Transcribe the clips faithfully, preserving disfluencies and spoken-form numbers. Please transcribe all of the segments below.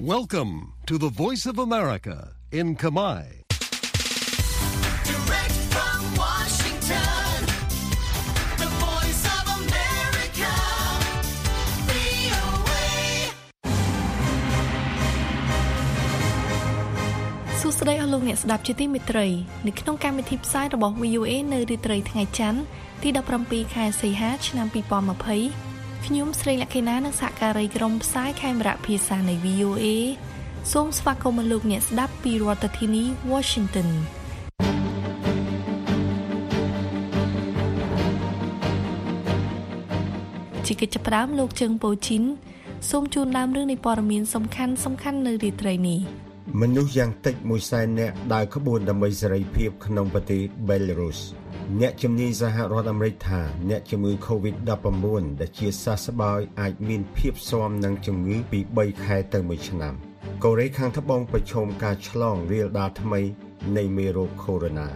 Welcome to the Voice of America in Khmer. Direct from Washington, the Voice of America, វី អូ เอសួស្តីអស់លោកអ្នកស្ដាប់ជាទីមេត្រីនៅក្នុងកម្មវិធីផ្សាយរបស់ វី អូ เอ នៅរាត្រីថ្ងៃច័ន្ទទីដប់ប្រាំពីរខែសីហាឆ្នាំពីរពាន់ยี่สิบខ្ញុំស្រីលក្ខិណានិងសហការីក្រុមផ្សាយខេមរៈភាសានៃ វី អូ เอ សូមស្វាគមន៍លោកអ្នកស្ដាប់ពីរដ្ឋធានី Washington ជាកិច្ចចាប់ផ្ដើមលោកជើងប៉ូជីនសូមជូនដើមរឿងនៃព័ត៌មានសំខាន់សំខាន់នៅរាត្រីនេះមនុស្សយ៉ាងតិចមួយសែននាក់ដើរក្បួនដើម្បីសេរីភាពក្នុងប្រទេស Belarus អ្នកជំនាញសហរដ្ឋអាមេរិកថាអ្នកជំងឺ COVID ដប់ប្រាំបួន ដែលជាសះស្បើយអាចមានភាពស៊ាំនឹងជំងឺពីបីខែទៅមួយឆ្នាំកូរ៉េខាងត្បូងប្រឈមការឆ្លងរាលដាលថ្មីនៃមេរោគ Corona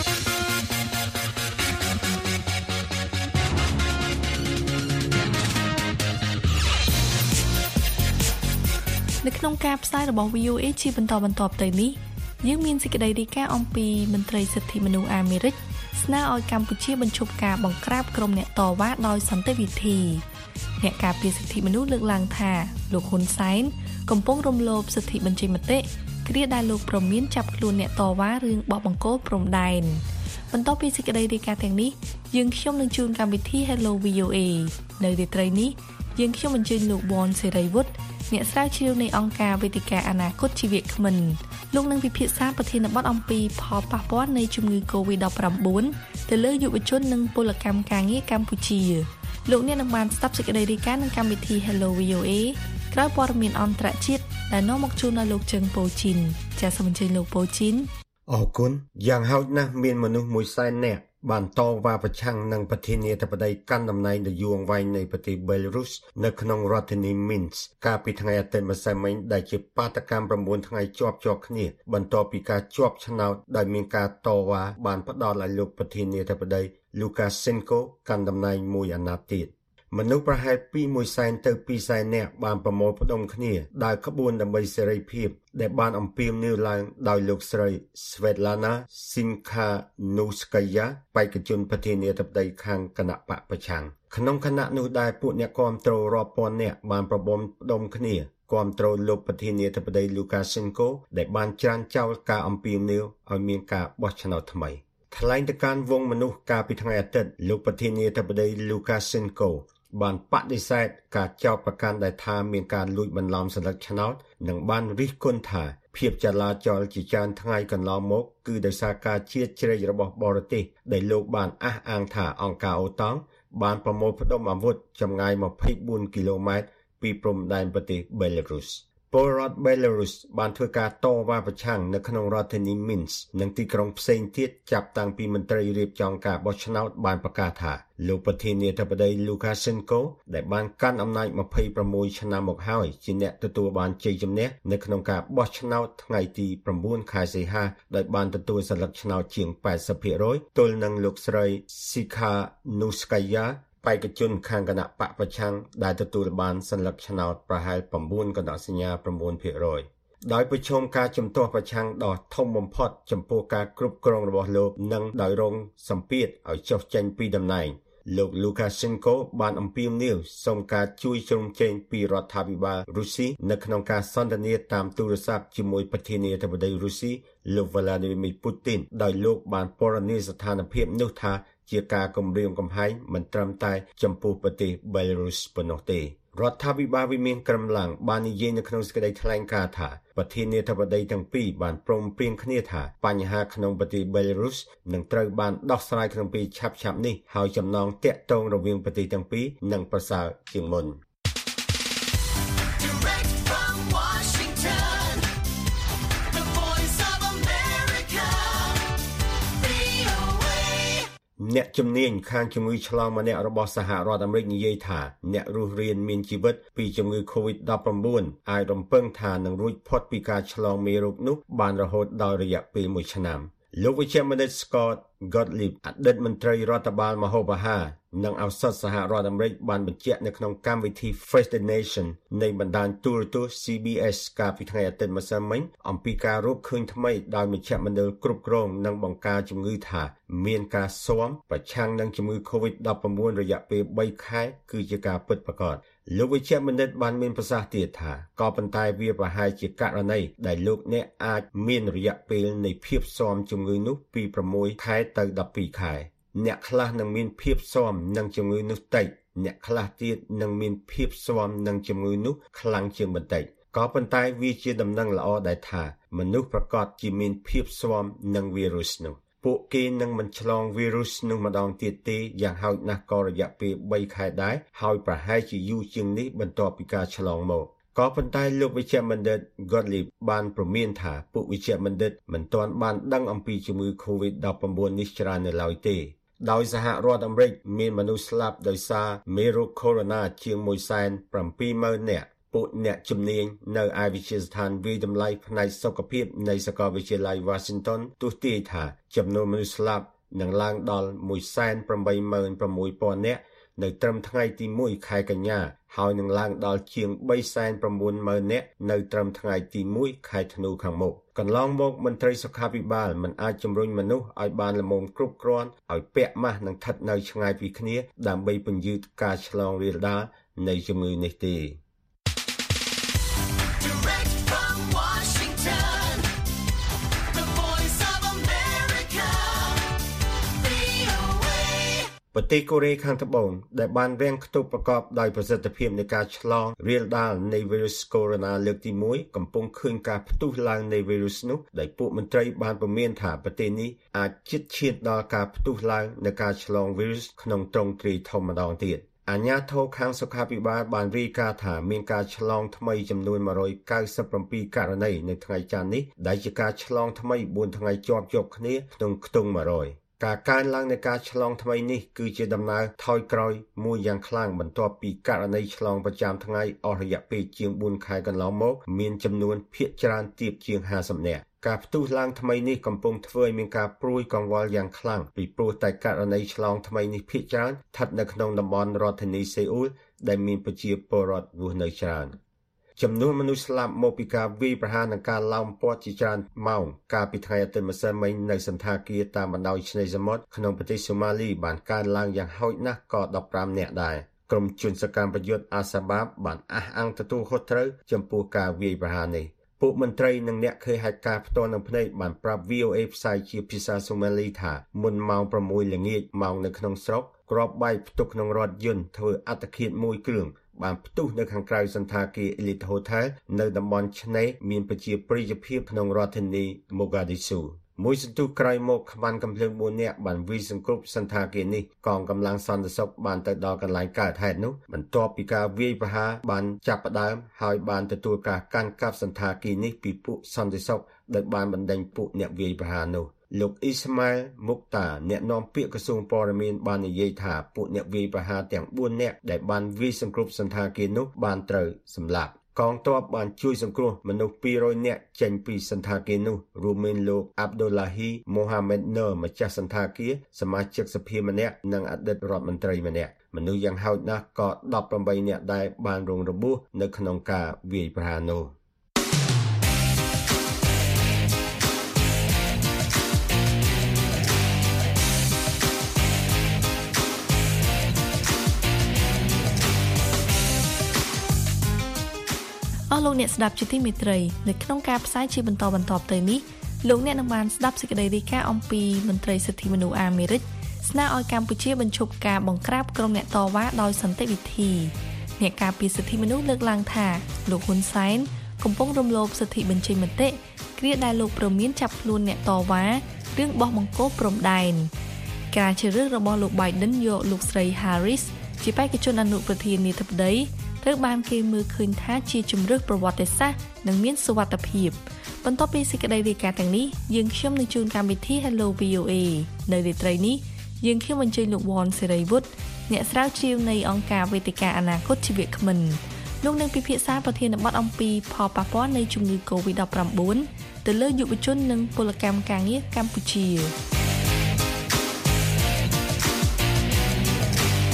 នៅក្នុងការផ្សាយរបស់ វី អូ เอ ជាបន្តបន្ទាប់ទៅនេះយើងមានសេចក្តីរាយការណ៍អំពីមន្ត្រីសិទ្ធិមនុស្សអាមេរិកស្នើឲ្យកម្ពុជាបញ្ឈប់ការបង្ក្រាបក្រុមអ្នកតវ៉ាដោយសន្តិវិធីអ្នកការពារសិទ្ធិមនុស្សលើកឡើងថាលោកហ៊ុនសែនកំពុងរំលោភសិទ្ធិបញ្ចេញមតិគ្រាដែលលោកព្រមានចាប់ខ្លួនអ្នកតវ៉ារឿងបោះបង្គោលព្រំដែនបន្ទាប់ពីសេចក្តីរាយការណ៍ទាំងនេះយើងខ្ញុំនឹងជូនកម្មវិធី Hello វី អូ เอ នៅរាត្រីនេះយើងខ្ញុំអញ្ជើញលោកវ៉ាន់សេរីវុឌ្ឍអ្នកស្រាវជ្រាវនៃអង្គការវេទិកាអនាគតជីវៈគ្មិនលោកនឹងពិភាក្សាប្រធានបទអំពីផលប៉ះពាល់នៃជំងឺ COVID ដប់ប្រាំបួន ទៅលើយុវជននិងពលកម្មការងារកម្ពុជាលោកអ្នកនឹងបានស្ដាប់សេចក្តីរាយការណ៍ក្នុងកម្មវិធី Hello វី អូ เอ ក្រោយព័ត៌មានអន្តរជាតិដែលនាំមកជូនដល់លោកជើងប៉ូជីនចាសសូមអញ្ជើញលោកប៉ូជីនអរគុណយ៉ាងហោចណាស់មានមនុស្សមួយសែននាក់បានតវ៉ាប្រឆាំងនឹងប្រធានាធិបតីកាន់តំណែងដ៏យូរអង្វែងនៃប្រទេស Belarus នៅក្នុងរដ្ឋធានី Minsk កាលពីថ្ងៃអាទិត្យម្សិលមិញដែលជាបាតកម្មប្រាំបួនថ្ងៃជាប់ជាប់គ្នាបន្ទាប់ពីការជាប់ឆ្នោតដោយមានការតវ៉ាបានផ្ដល់ឲ្យលោកប្រធានាធិបតី Lukashenko កាន់តំណែងមួយអាណត្តិទៀតមនុស្សប្រហែលពីមួយសែនទៅពីរសែននាក់បានប្រមូលផ្ដុំគ្នាដើរក្បួនដើម្បីសេរីភាពដែលបានអំពាវនាវឡើងដោយលោកស្រី Svetlana Tsikhanouskaya បេក្ខជនប្រធានាធិបតីខាងគណៈបកប្រឆាំងក្នុងគណៈនោះដែរពួកអ្នកគាំទ្ររាប់ពាន់នាក់បានប្រមូលផ្ដុំគ្នាគាំទ្រលោកប្រធានាធិបតី Lukashenko ដែលបានច្រានចោលការអំពាវនាវឲ្យមានការបោះឆ្នោតថ្មីថ្លែងទៅកាន់វងមនុស្សកាលពីថ្ងៃអាទិត្យលោកប្រធានាធិបតី Lukashenkoបានបដិសេធការចោទប្រកាន់ដែលថាមានការលួចបន្លំសិលឹកឆ្នោតនិងបានរិះគន់ថាភាពចលាចលជាច្រើនថ្ងៃកន្លងមកគឺដោយសារការជៀសជ្រែករបស់បរទេសដែលលោកបានអះអាងថាអង្គការអូតង់បានប្រមូលផ្ដុំអាវុធចម្ងាយម្ភៃបួនគីឡូម៉ែត្រពីព្រំដែនប្រទេស Belarusពលរដ្ឋ Belarus បានធ្វើការតវ៉ាប្រឆាំងនៅក្នុងរដ្ឋធានី Minsk និងទីក្រុងផ្សេងទៀតចាប់តាំងពីមន្ត្រីរៀបចំការបោះឆ្នោតបានប្រកាសថាលោកប្រធានាធិបតី Lukashenko ដែលបានកាន់អំណាចម្ភៃប្រាំមួយឆ្នាំមកហើយជាអ្នកទទួលបានជ័យជំនះនៅក្នុងការបោះឆ្នោតថ្ងៃទីប្រាំបួនខែសីហាដោយបានទទួលសិលឹកឆ្នោតជាង ប៉ែតសិបភាគរយ ទល់នឹងលោកស្រី Tsikhanouskayaបេក្ខជនខាងគណៈបកប្រឆាំងដែលទទួលបានសិលឹកឆ្នោតប្រហែល៩កណ្ដោះសញ្ញា៩ភាគរយដោយប្រឈមការជំទាស់ប្រឆាំងដ៏ធំបំផុតចំពោះការគ្រប់គ្រងរបស់លោកនិងដោយរងសម្ពាធឲ្យចុះចេញពីតំណែងលោក Lukashenko បានអំពាវនាវសូមការជួយជ្រោមជ្រែងពីរដ្ឋាភិបាលរុស្ស៊ីនៅក្នុងការសន្ទនាតាមទូរស័ព្ទជាមួយប្រធានាធិបតីរុស្ស៊ីលោក Vladimir Putin ដោយលោកបានពណ៌នាស្ថានភាពនោះថាជាការគំរាមកំហែងមិនត្រឹមតែចំពោះប្រទេស Belarus ប៉ុណ្ណោះទេរដ្ឋាភិបាលវិមានក្រំឡាំងបាននិយាយនៅក្នុងសេចក្តីថ្លែងការណ៍ថាប្រធានាធិបតីទាំងពីរបានព្រមព្រៀងគ្នាថាបញ្ហាក្នុងប្រទេស Belarus នឹងត្រូវបានដោះស្រាយក្នុងពេលឆាប់ៗនេះហើយចំណងតាក់ទងរវាងប្រទេសទាំងពីរនឹងប្រសើរជាងមុនអ្នកជំនាញខាងជំងឺឆ្លងម្នាក់របស់សហរដ្ឋអាមេរិកនិយាយថាអ្នករស់រានមានជីវិតពីជំងឺ COVID ដប់ប្រាំបួន អាចរំពឹងថានឹងរួចផុតពីការឆ្លងមេរោគនោះបានរហូតដល់រយៈពេលមួយឆ្នាំលោកវិជ្ជបណ្ឌិត Scott Gottlieb អតីតមន្ត្រីរដ្ឋបាលម្ហូបអាហារនិងឱសថសហរដ្ឋអាមេរិកបានបញ្ជាក់នៅក្នុងកម្មវិធី Face the Nation នៃបណ្ដាញទូរទស្សន៍ C B S កាលពីថ្ងៃអាទិត្យម្សិលមិញអំពីការរកឃើញថ្មីដោយមជ្ឈមណ្ឌលគ្រប់គ្រងនិងបង្ការជំងឺថាមានការស៊ាំប្រឆាំងនឹងជំងឺ COVID ដប់ប្រាំបួន រយៈពេលបីខែគឺជាការពិតប្រាកដលោកវិជ្ជបណ្ឌិតបានមានប្រសាសន៍ទៀតថាក៏ប៉ុន្តែវាប្រហែលជាករណីដែលលោកអ្នកអាចមានរយៈពេលនៃភាពស៊ាំជំងឺនោះពីប្រាំមួយខែទៅដប់ពីរខែអ្នកខ្លះនឹងមានភាពស៊ាំនឹងជំងឺនោះតិចអ្នកខ្លះទៀតនឹងមានភាពស៊ាំនឹងជំងឺនោះខ្លាំងជាងបន្តិចក៏ប៉ុន្តែវាជាដំណឹងល្អដែលថាមនុស្សប្រកបជាមានភាពស៊ាំនឹងវីរុសនោះពួកគេនឹងមិនឆ្លងវីរុសនោះម្ដងទៀតទេយ៉ាងហោចណាស់ក៏រយៈពេលបីខែដែរហើយប្រហែលជាយូរជាងនេះបន្ទាប់ពីការឆ្លងមកក៏ប៉ុន្តែលោកវិជ្ជបណ្ឌិត Gottlieb បានព្រមានថាពួកវិជ្ជបណ្ឌិតមិនទាន់បានដឹងអំពីជំងឺ COVID ដប់ប្រាំបួន នេះច្រើននៅឡើយទេដោយសហរដ្ឋអាមេរិកមានមនុស្សស្លាប់ដោយសារមេរោគ Corona ជាងមួយសែនប្រាំពីរម៉ឺន នាក់ពួកអ្នកជំនាញនៅឯវិទ្យាស្ថានវិទ្យាល័យផ្នែកសុខភាពនៃសាកលវិទ្យាល័យ Washington ទស្សន៍ទាយថាចំនួនមនុស្សស្លាប់នឹងឡើងដល់មួយសែនប្រាំបីម៉ឺនប្រាំមួយពាន់ នាក់នៅត្រឹមថ្ងៃទីមួយខែកញ្ញាហើយនឹងឡើងដល់ជាងបីសែនប្រាំបួនម៉ឺន នាក់នៅត្រឹមថ្ងៃទីមួយខែធ្នូខាងមុខកន្លងមកមន្ត្រីសុខាភិបាលមិនអាចជំរុញមនុស្សឲ្យបានល្មមគ្រប់គ្រាន់ឲ្យពាក់ម៉ាស់និងស្ថិតនៅឆ្ងាយពីគ្នាដើម្បីពន្យឺតការឆ្លងរាលដាលនៃជំងឺនេះទេ Direct from Washington, the voice of America, V O A. ប្រទេសកូរ៉េខាងត្បូងដែលបានរាំងខ្ទប់ប្រកបដោយប្រសិទ្ធភាពនៃការឆ្លងរាលដាលនៃវីរុសកូវីដ លើកទីមួយកំពុងឃើញការផ្ទុះឡើងនៃវីរុសនោះដោយពួកមន្ត្រីបានព្រមានថាប្រទេសនេះអាចជិតឈានដល់ការផ្ទុះឡើងនៃការឆ្លងវីរុសក្នុងទ្រង់ទ្រាយធំម្ដងទៀតអាជ្ញាធរខាងសុខាភិបាលបានរាយការណ៍ថាមានការឆ្លងថ្មីចំនួនមួយរយកៅសិបប្រាំពីរករណីនៅថ្ងៃច័ន្ទនេះដែលជាការឆ្លងថ្មីបួនថ្ងៃជាប់ជាប់គ្នាក្នុងខ្ទង់មួយរយការកើនឡើងនៃការឆ្លងថ្មីនេះគឺជាដំណើរថយក្រោយមួយយ៉ាងខ្លាំងបន្ទាប់ពីករណីឆ្លងប្រចាំថ្ងៃអស់រយៈពេលជាងបួនខែកន្លងមកមានចំនួនភាគច្រើនទាបជាងห้าสิบនាក់ការផ្ទុះឡើងថ្មីនេះកំពុងធ្វើឲ្យមានការព្រួយកង្វល់យ៉ាងខ្លាំងពីព្រោះតែករណីឆ្លងថ្មីនេះភាគច្រើនស្ថិតនៅក្នុងតំបន់រដ្ឋធានីសេអ៊ូលដែលមានប្រជាពលរដ្ឋរស់នៅច្រើនចំនួនមនុស្សស្លាប់មកពីការវាយប្រហារនិងការឡោមព័ទ្ធជាច្រើនម៉ោងកាលពីថ្ងៃអាទិត្យម្សិលមិញនៅសន្តាគារតាមបណ្ដោយឆ្នេរសមុទ្រក្នុងប្រទេសសូម៉ាលីបានកើនឡើងយ៉ាងហោចណាស់ក៏ដប់ប្រាំនាក់ដែរក្រុមជនសកម្មប្រយុទ្ធអាសាបាបបានអះអាងទទួលខុសត្រូវចំពោះការវាយប្រហារនេះពួកមន្ត្រីនិងអ្នកឃើញហេតុការណ៍ផ្ទាល់នឹងភ្នែកបានប្រាប់ V O A ផ្សាយជាភាសាសូម៉ាលីថាមុនម៉ោងប្រាំមួយល្ងាចម៉ោងនៅក្នុងស្រុកគ្រាប់បែកផ្ទុកក្នុងរថយន្តធ្វើអត្តឃាតមួយគ្រឿងបានផ្ទុះនៅខាងក្រៅសន្តាគារ Elite Hotel នៅតំបន់ឆ្នេរមានប្រជាប្រិយភាពក្នុងរដ្ឋធានី Mogadishu មួយសន្ទុះក្រោយមកខ្វាន់កំភ្លើងបួននាក់បានវាយសង្គ្រប់សន្តាគារនេះកងកម្លាំងសន្តិសុខបានទៅដល់កន្លែងកើតហេតុនោះបន្ទាប់ពីការវាយប្រហារបានចាប់ផ្ដើមហើយបានទទួលការកាន់កាប់សន្តាគារនេះពីពួកសន្តិសុខដែលបានបណ្ដេញពួកអ្នកវាយប្រហារនោះលោកអ៊ីស្ម៉ាអែលមុកតាអ្នកនាំពាក្យក្រសួងព័ត៌មានបាននិយាយថាពួកអ្នកវាយប្រហារទាំងបួននាក់ដែលបានវាយសង្គ្រប់សន្តាគារនោះបានត្រូវសម្លាប់កងទ័ពបានជួយសង្គ្រោះមនុស្សពីររយនាក់ចេញពីសន្តាគារនោះរួមមានលោកអាប់ឌុលឡាហ៊ីម៉ូហាម៉េតនឺម្ចាស់សន្តាគារសមាជិកសភាម្នាក់និងអតីតរដ្ឋមន្ត្រីម្នាក់មនុស្សយ៉ាងហោចណាស់ក៏ដប់ប្រាំបីនាក់ដែរបានរងរបួសនៅក្នុងការវាយប្រហារនោះអស់លោកអ្នកស្ដាប់ជាទីមេត្រីនៅក្នុងការផ្សាយជាបន្តបន្ទាប់ទៅនេះលោកអ្នកនឹងបានស្ដាប់សេចក្តីរាយការណ៍អំពីមន្ត្រីសិទ្ធិមនុស្សអាមេរិកស្នើឲ្យកម្ពុជាបញ្ឈប់ការបង្ក្រាបក្រុមអ្នកតវ៉ាដោយសន្តិវិធីអ្នកការពារសិទ្ធិមនុស្សលើកឡើងថាលោកហ៊ុនសែនកំពុងរំលោភសិទ្ធិបញ្ចេញមតិគ្រាដែលលោកព្រមានចាប់ខ្លួនអ្នកតវ៉ារឿងបោះបង្គោលព្រំដែនការជ្រើសរើសរបស់លោក Biden យកលោកស្រី Harris ជាបេក្ខជនអនុប្រធានាធិបតីត្រូវបានគេមើលឃើញថាជាជំរើសប្រវត្តិសាស្ត្រនិងមានសុវត្ថិភាពបន្ទាប់ពីសេចក្តីរាយការណ៍ទាំងនេះយើងខ្ញុំនឹងជូនកម្មវិធី Hello V O A នៅរាត្រីនេះយើងខ្ញុំអញ្ជើញលោកវ៉ាន់សេរីវុឌ្ឍអ្នកស្រាវជ្រាវនៃអង្គការវេទិកាអនាគតជីវគ្មិនលោកនឹងពិភាក្សាប្រធានបទអំពីផលប៉ះពាល់នៃជំងឺ COVID ដប់ប្រាំបួន ទៅលើយុវជននិងពលកម្មការងារកម្ពុជា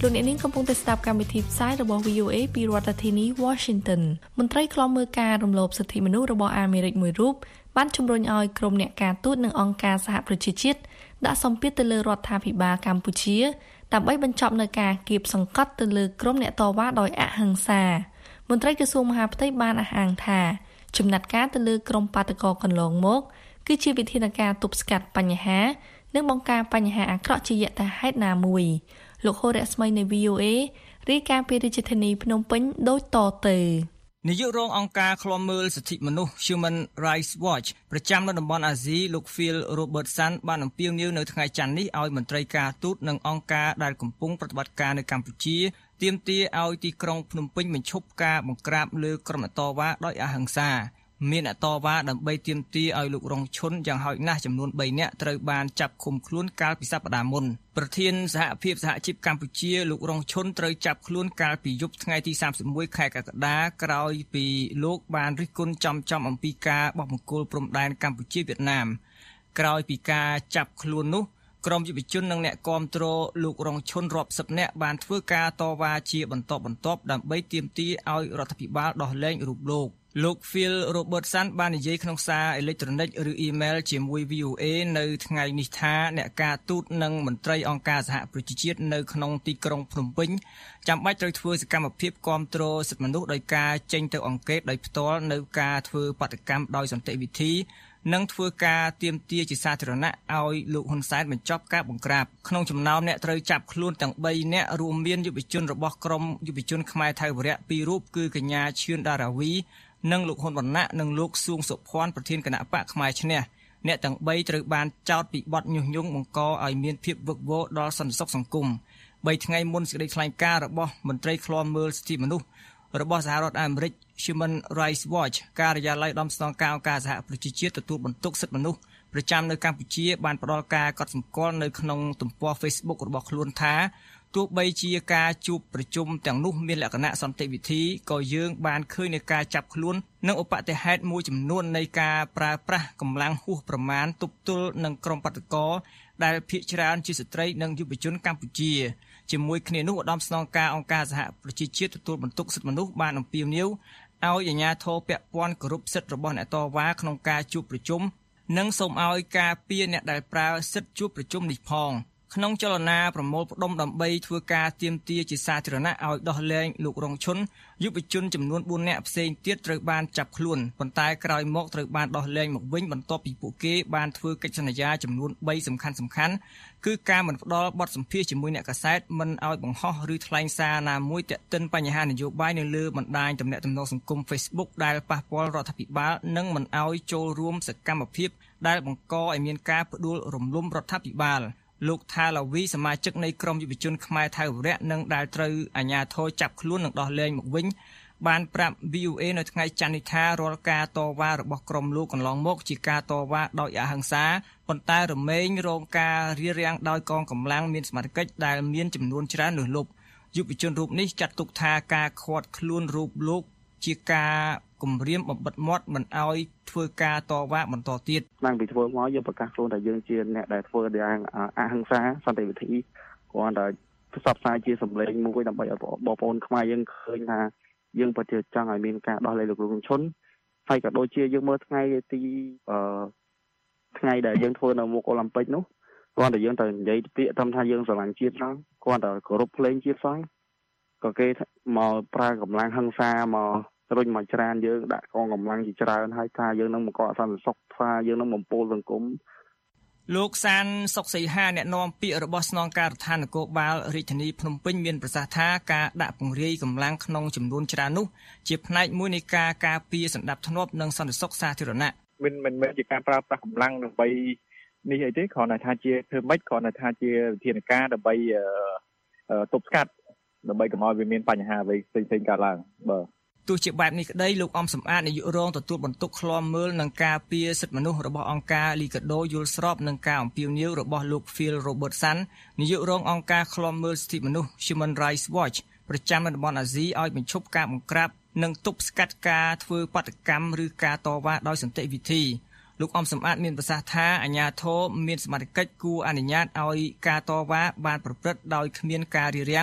លោកអ្នកនាងកំពុងតែស្ដាប់កម្មវិធីផ្សាយរបស់ វី អូ เอ ពីរដ្ឋធានី Washington មន្ត្រីឃ្លាំមើលការរំលោភសិទ្ធិមនុស្សរបស់អាមេរិកមួយរូបបានជំរុញឲ្យក្រុមអ្នកការទូតនិងអង្គការសហប្រជាជាតិដាក់សម្ពាធទៅលើរដ្ឋាភិបាលកម្ពុជាដើម្បីបញ្ចប់នូវការគៀបសង្កត់ទៅលើក្រុមអ្នកតវ៉ាដោយអហិង្សមន្ត្រីក្រសួងមហាផ្ទៃបានអះអាងថាចំណាត់ការទៅលើក្រុមបាតកោកន្លងមកគឺជាវិធានការទប់ស្កាត់បញ្ហានិងបង្ការបញ្ហាអាក្រក់ជាយថាហេតុណាមួយលោកហូរៈស្មីនៃ វី អូ เอ រាយការណ៍ពីរាជធានីភ្នំពេញដូចតទៅនាយករងអង្គការឃ្លាំមើលសិទ្ធិមនុស្ស Human Rights Watch ប្រចាំនៅតំបន់អាស៊ីលោក Phil Robertson បានអំពាវនាវនៅថ្ងៃច័ន្ទនេះឲ្យមន្ត្រីការទូតនិងអង្គការដែលកំពុងប្រតិបត្តិការនៅកម្ពុជាទាមទារឲ្យទីក្រុងភ្នំពេញបញ្ឈប់ការបង្ក្រាបលើក្រុមអ្នកតវ៉ាដោយអហិង្សាមានអ្នកតវ៉ាដើម្បីទាមទារឲ្យលោករងឈុនយ៉ាងហោចណាស់ចំនួនបីនាក់ត្រូវបានចាប់ឃុំខ្លួនកាលពីសប្តាហ៍មុនប្រធានសហភាពសហជីពកម្ពុជាលោករងឈុនត្រូវចាប់ខ្លួនកាលពីយប់ថ្ងៃទីសាមសិបមួយខែកក្កដាក្រោយពីលោកបានរិះគន់ចំចំអំពីការបោះបង្គោលព្រំដែនកម្ពុជាវៀតណាមក្រោយពីការចាប់ខ្លួននោះក្រុមយុវជននិងអ្នកគាំទ្រលោករងឈុនរាប់សិបនាក់បានធ្វើការតវ៉ាជាបន្តបន្ទាប់ដើម្បីទាមទារឲ្យរដ្ឋាភិបាលដោះលែងរូបលោកលោក Phil Robertson បាននិយាយក្នុងសារអេឡិចត្រូនិកឬអ៊ីមែលជាមួយ វី អូ เอ នៅថ្ងៃនេះថាអ្នកការទូតនិងមន្ត្រីអង្គការសហប្រជាជាតិនៅក្នុងទីក្រុងភ្នំពេញចាំបាច់ត្រូវធ្វើសកម្មភាពគាំទ្រសិទ្ធិមនុស្សដោយការចេញទៅអង្កេតដោយផ្ទាល់នៅការធ្វើបាតកម្មដោយសន្តិវិធីនិងធ្វើការទាមទារជាសាធារណៈឲ្យលោកហ៊ុនសែនបញ្ចប់ការបង្ក្រាបក្នុងចំណោមអ្នកត្រូវចាប់ខ្លួនទាំងបីនាក់រួមមានយុវជនរបស់ក្រមយុវជនខ្មែរថៃវរៈពីររូបគឺកញ្ញាឈឿនដារាវីនិងលោកហ៊ុនវណ្ណៈនិងលោកសួងសុភ័ណ្ឌប្រធានគណៈបកខ្មែរឈ្នះអ្នកទាំងបីត្រូវបានចោទពីបទញុះញង់បង្កឲ្យមានភាពវឹកវរដល់សន្តិសុខសង្គមបីថ្ងៃមុនសេចក្តីថ្លែងការណ៍របស់មន្ត្រីឃ្លាំមើលសិទ្ធិមនុស្សរបស់សហរដ្ឋអាមេរិក Human Rights Watch ការិយាល័យដំស្នងការអង្គការសហប្រជាជាតិទទួលបន្ទុកសិទ្ធិមនុស្សប្រចាំនៅកម្ពុជាបានផ្ដល់ការកត់សម្គាល់នៅក្នុងទំព័រ Facebook របស់ខ្លួនថាទោះបីជាការជួបប្រជុំទាំងនោះមានលក្ខណៈសន្តិវិធីក៏យើងបានឃើញនៃការចាប់ខ្លួននិងឧបទ្ទហេតុមួយចំនួននៃការប្រើប្រាស់កម្លាំងហួសប្រមាណទប់ទល់នឹងក្រុមបាតកោដែលភាគច្រើនជាស្ត្រីនិងយុវជនកម្ពុជាជាមួយគ្នានោះឧត្តមស្នងការអង្គការសហប្រជាជាតិទទួលបន្ទុកសិទ្ធិមនុស្សបានអំពាវនាវឲ្យអាជ្ញាធរពាក់ព័ន្ធគោរពសិទ្ធិរបស់អ្នកតវ៉ាក្នុងការជួបប្រជុំនិងសូមឲ្យការពារអ្នកដែលប្រើសិទ្ធិជួបប្រជុំនេះផងក្នុងចលនាប្រមូលផ្ដុំដើម្បីធ្វើការទាមទារជាសាធារណៈឲ្យដោះលែងលោករងឈុនយុវជនចំនួនបួននាក់ផ្សេងទៀតត្រូវបានចាប់ខ្លួនប៉ុន្តែក្រោយមកត្រូវបានដោះលែងមកវិញបន្ទាប់ពីពួកគេបានធ្វើកិច្ចសន្យាចំនួនបីសំខាន់សំខាន់គឺការមិនផ្ដល់បទសម្ភាសន៍ជាមួយអ្នកកាសែតមិនឲ្យបង្ហោះឬថ្លែងសារណាមួយទាក់ទិនបញ្ហានយោបាយនៅលើបណ្ដាញទំនាក់ទំនងសង្គម Facebook ដែលប៉ះពាល់រដ្ឋាភិបាលនិងមិនឲ្យចូលរួមសកម្មភាពដែលបង្កឲ្យមានការផ្ដួលរំលំរដ្ឋាភិបាលលោកថាឡាវីសមាជិកនៃក្រុមយុវជនខ្មែរថៃវរៈនិងដែលត្រូវអាជ្ញាធរចាប់ខ្លួននិងដោះលែងមកវិញបានប្រាប់ វី អូ เอ នៅថ្ងៃច័ន្ទនេះថារាល់ការតវ៉ារបស់ក្រុមលោកកន្លងមកជាការតវ៉ាដោយអហិង្សាប៉ុន្តែរមែងរងការរារាំងដោយកងកម្លាំងមានសមត្ថកិច្ចដែលមានចំនួនច្រើនលើសលប់យុវជនរូបនេះចាត់ទុកថាការឃាត់ខ្លួនរូបលោកជាការគំរាមបំបិទមាត់មិនអោយធ្វើការតវ៉ាបន្តទៀតឡើងពីធ្វើមកយើងប្រកាសខ្លួនថាយើងជាអ្នកដែលធ្វើយ៉ាងអហិង្សាសន្តិវិធីគ្រាន់តែផ្សព្វផ្សាយជាសម្លេងមួយដើម្បីឲ្យបងប្អូនខ្មែរយើងឃើញថាយើងពិតជាចង់ឲ្យមានការដោះលែងលោករងឈុនហើយក៏ដូចជាយើងមើលថ្ងៃទីអឺថ្ងៃដែលយើងធ្វើនៅមុខអូឡ িম্প ិកនោះគ្រាន់តែយើងទៅនិយាយពាក្យថាយើងស្រឡាញ់ជាតិផងគ្រាន់តែគោរពភ្លេងជាតិផងក៏គេមកប្រើកម្លាំងហិង្សាមករុញមកច្រានយើងដាក់កងកម្លាំងជាច្រើនហើយថាយើងនឹងបង្កអសន្តិសុខថាយើងនឹងបំពុលសង្គមលោកសានសុកសីហាអ្នកនាំពាក្យរបស់ស្នងការដ្ឋាននគរបាលរាជធានីភ្នំពេញមានប្រសាសន៍ថាការដាក់ពង្រាយកម្លាំងក្នុងចំនួនច្រើននោះជាផ្នែកមួយនៃការការពារសន្តិភាពនិងសន្តិសុខសាធារណៈមិនមិនមែនជាការប្រើប្រាស់កម្លាំងដើម្បីនេះអីទេគ្រាន់តែថាជាធ្វើម៉េចគ្រាន់តែថាជាវិធានការដើម្បីទប់ស្កាត់ដើម្បីកុំឲ្យវាមានបញ្ហាអ្វីផ្សេងៗកើតឡើងបាទទោះជាបែបនេះក្តីលោកអំសំអាតនាយករងទទួលបន្ទុកឃ្លាំមើលនឹងការពារសិទ្ធិមនុស្សរបស់អង្គការលីកាដូយល់ស្របនឹងការអំពាវនាវរបស់លោក Phil Robertson នាយករងអង្គការឃ្លាំមើលសិទ្ធិមនុស្ស Human Rights Watch ប្រចាំនៅតំបន់អាស៊ីឲ្យបញ្ឈប់ការបង្ក្រាបនិងទប់ស្កាត់ការធ្វើបាតកម្មឬការតវ៉ាដោយសន្តិវិធីលោកអំសំអាតមានប្រសាសន៍ថាអាជ្ញាធរមានសមត្ថកិច្ចគួរអនុញ្ញាតឲ្យការតវ៉ាបានប្រព្រឹត្តដោយគ្មានការរារាំង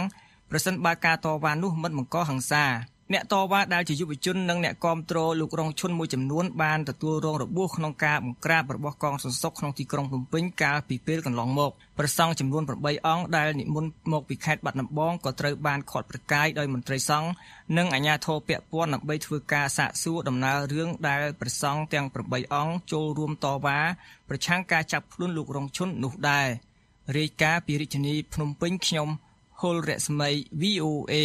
ប្រសិនបើការតវ៉ានោះមិនបង្កហិង្សាអ្នកតវ៉ាដែលជាយុវជននិងអ្នកគាំទ្រលោករងឈុនមួយចំនួនបានទទួលរងរបួសក្នុងការបង្ក្រាបរបស់កងសន្តិសុខក្នុងទីក្រុងភ្នំពេញកាលពីពេលកន្លងមកព្រះសង្ឃចំនួនប្រាំបីអង្គដែលនិមន្តមកពីខេត្តបាត់ដំបងក៏ត្រូវបានឃាត់ប្រកាយដោយមន្ត្រីសង្ឃនិងអាជ្ញាធរពាក់ព័ន្ធដើម្បីធ្វើការសាកសួរដំណើររឿងដែលព្រះសង្ឃទាំងប្រាំបីអង្គចូលរួមតវ៉ាប្រឆាំងការចាប់ខ្លួនលោករងឈុននោះដែររាយការណ៍ពីរាជធានីភ្នំពេញខ្ញុំហុលរស្មី វី អូ เอ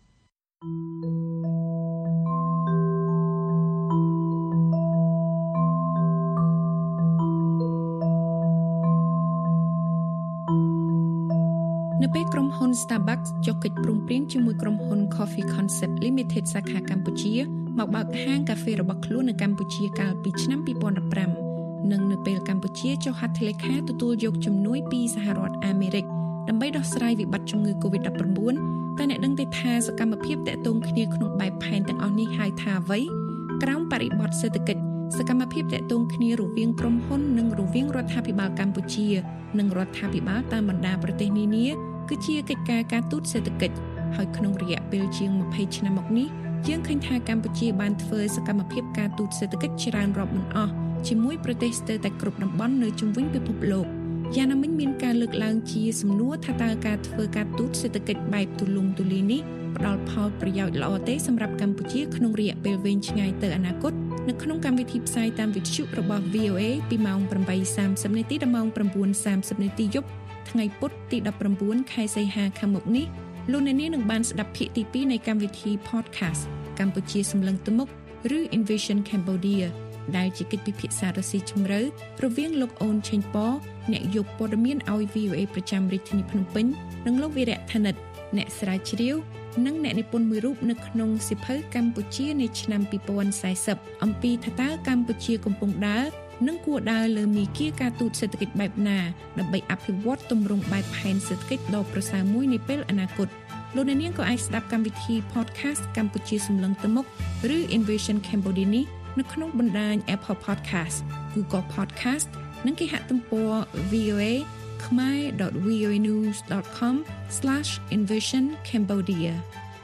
នៅពេលក្រុមហ៊ុន Starbucks ចុះកិច្ចព្រមព្រៀងជាមួយក្រុមហ៊ុន Coffee Concept Limited សាខាកម្ពុជាមកបើកហាងកាហ្វេរបស់ខ្លួននៅកម្ពុជាកាលពីឆ្នាំពីរពាន់ដប់ប្រាំនិងនៅពេលកម្ពុជាចុះហត្ថលេខាទទួលយកជំនួយពីសហរដ្ឋអាមេរិកដើម្បីដោះស្រាយវិបត្តិជំងឺ កូវីដ ដប់ប្រាំបួន តែអ្នកដឹងទេថាសកម្មភាពតាក់ទងគ្នាក្នុងបែបផែនទាំងអស់នេះហៅថាអ្វីក្រោមបរិបទសេដ្ឋកិច្ចសកម្មភាពតាក់ទងគ្នារវាងក្រុមហ៊ុននិងរវាងរដ្ឋាភិបាលកម្ពុជានិងរដ្ឋាភិបាលតាមបណ្ដាប្រទេសនានាគឺជាកិច្ចការការទូតសេដ្ឋកិច្ចហើយក្នុងរយៈពេលជាងម្ភៃឆ្នាំមកនេះយើងឃើញថាកម្ពុជាបានធ្វើសកម្មភាពការទូតសេដ្ឋកិច្ចច្រើនរាប់មិនអស់ជាមួយប្រទេសស្ទើរតែគ្រប់តំបន់នៅជុំវិញពិភពលោកយ៉ាងណាមិញមានការលើកឡើងជាសំណួរថាតើការធ្វើការទូតសេដ្ឋកិច្ចបែបទូលំទូលាយនេះផ្ដល់ផលប្រយោជន៍ល្អទេសម្រាប់កម្ពុជាក្នុងរយៈពេលវែងឆ្ងាយទៅអនាគតនៅក្នុងកម្មវិធីផ្សាយតាមវិទ្យុរបស់ វី អូ เอ ពីម៉ោង ប្រាំបីសាមសិប នាទីដល់ម៉ោង ប្រាំបួនសាមសិប នាទីយប់ថ្ងៃពុធទីដប់ប្រាំបួនខែសីហាខាងមុខនេះលោកអ្នកនាងនឹងបានស្ដាប់ភាគទីពីរនៃកម្មវិធី Podcast កម្ពុជាសម្លឹងទៅមុខឬ Invision Cambodia ដែលជាកិច្ចពិភាក្សារស៊ីជម្រៅរវាងលោកអូនឆេងប៉អ្នកយកព័ត៌មានឲ្យ វី អូ เอ ប្រចាំរាជធានីភ្នំពេញនិងលោកវីរៈថានិតអ្នកស្រាវជ្រាវនិងអ្នកនិពន្ធមួយរូបនៅក្នុងសៀវភៅកម្ពុជានៃឆ្នាំពីរពាន់សាយសិបអំពីថាតើកម្ពុជាកំពុងដើរនិងគួរដើរលើមាគ៌ាការទូតសេដ្ឋកិច្ចបែបណាដើម្បីអភិវឌ្ឍទម្រង់បែបផែនសេដ្ឋកិច្ចដ៏ប្រសើរមួយនាពេលអនាគតលោកអ្នកនាងក៏អាចស្ដាប់កម្មវិធី Podcast កម្ពុជាសម្លឹងទៅមុខឬ Invision Cambodia នេះនៅក្នុងបណ្ដាញ Apple Podcast, Google Podcast និងគេហទំព័រ វី អូ เอ ខមែរ ដត វី អូ เอ นิวส์ ដត com ស្លាช invision cambodia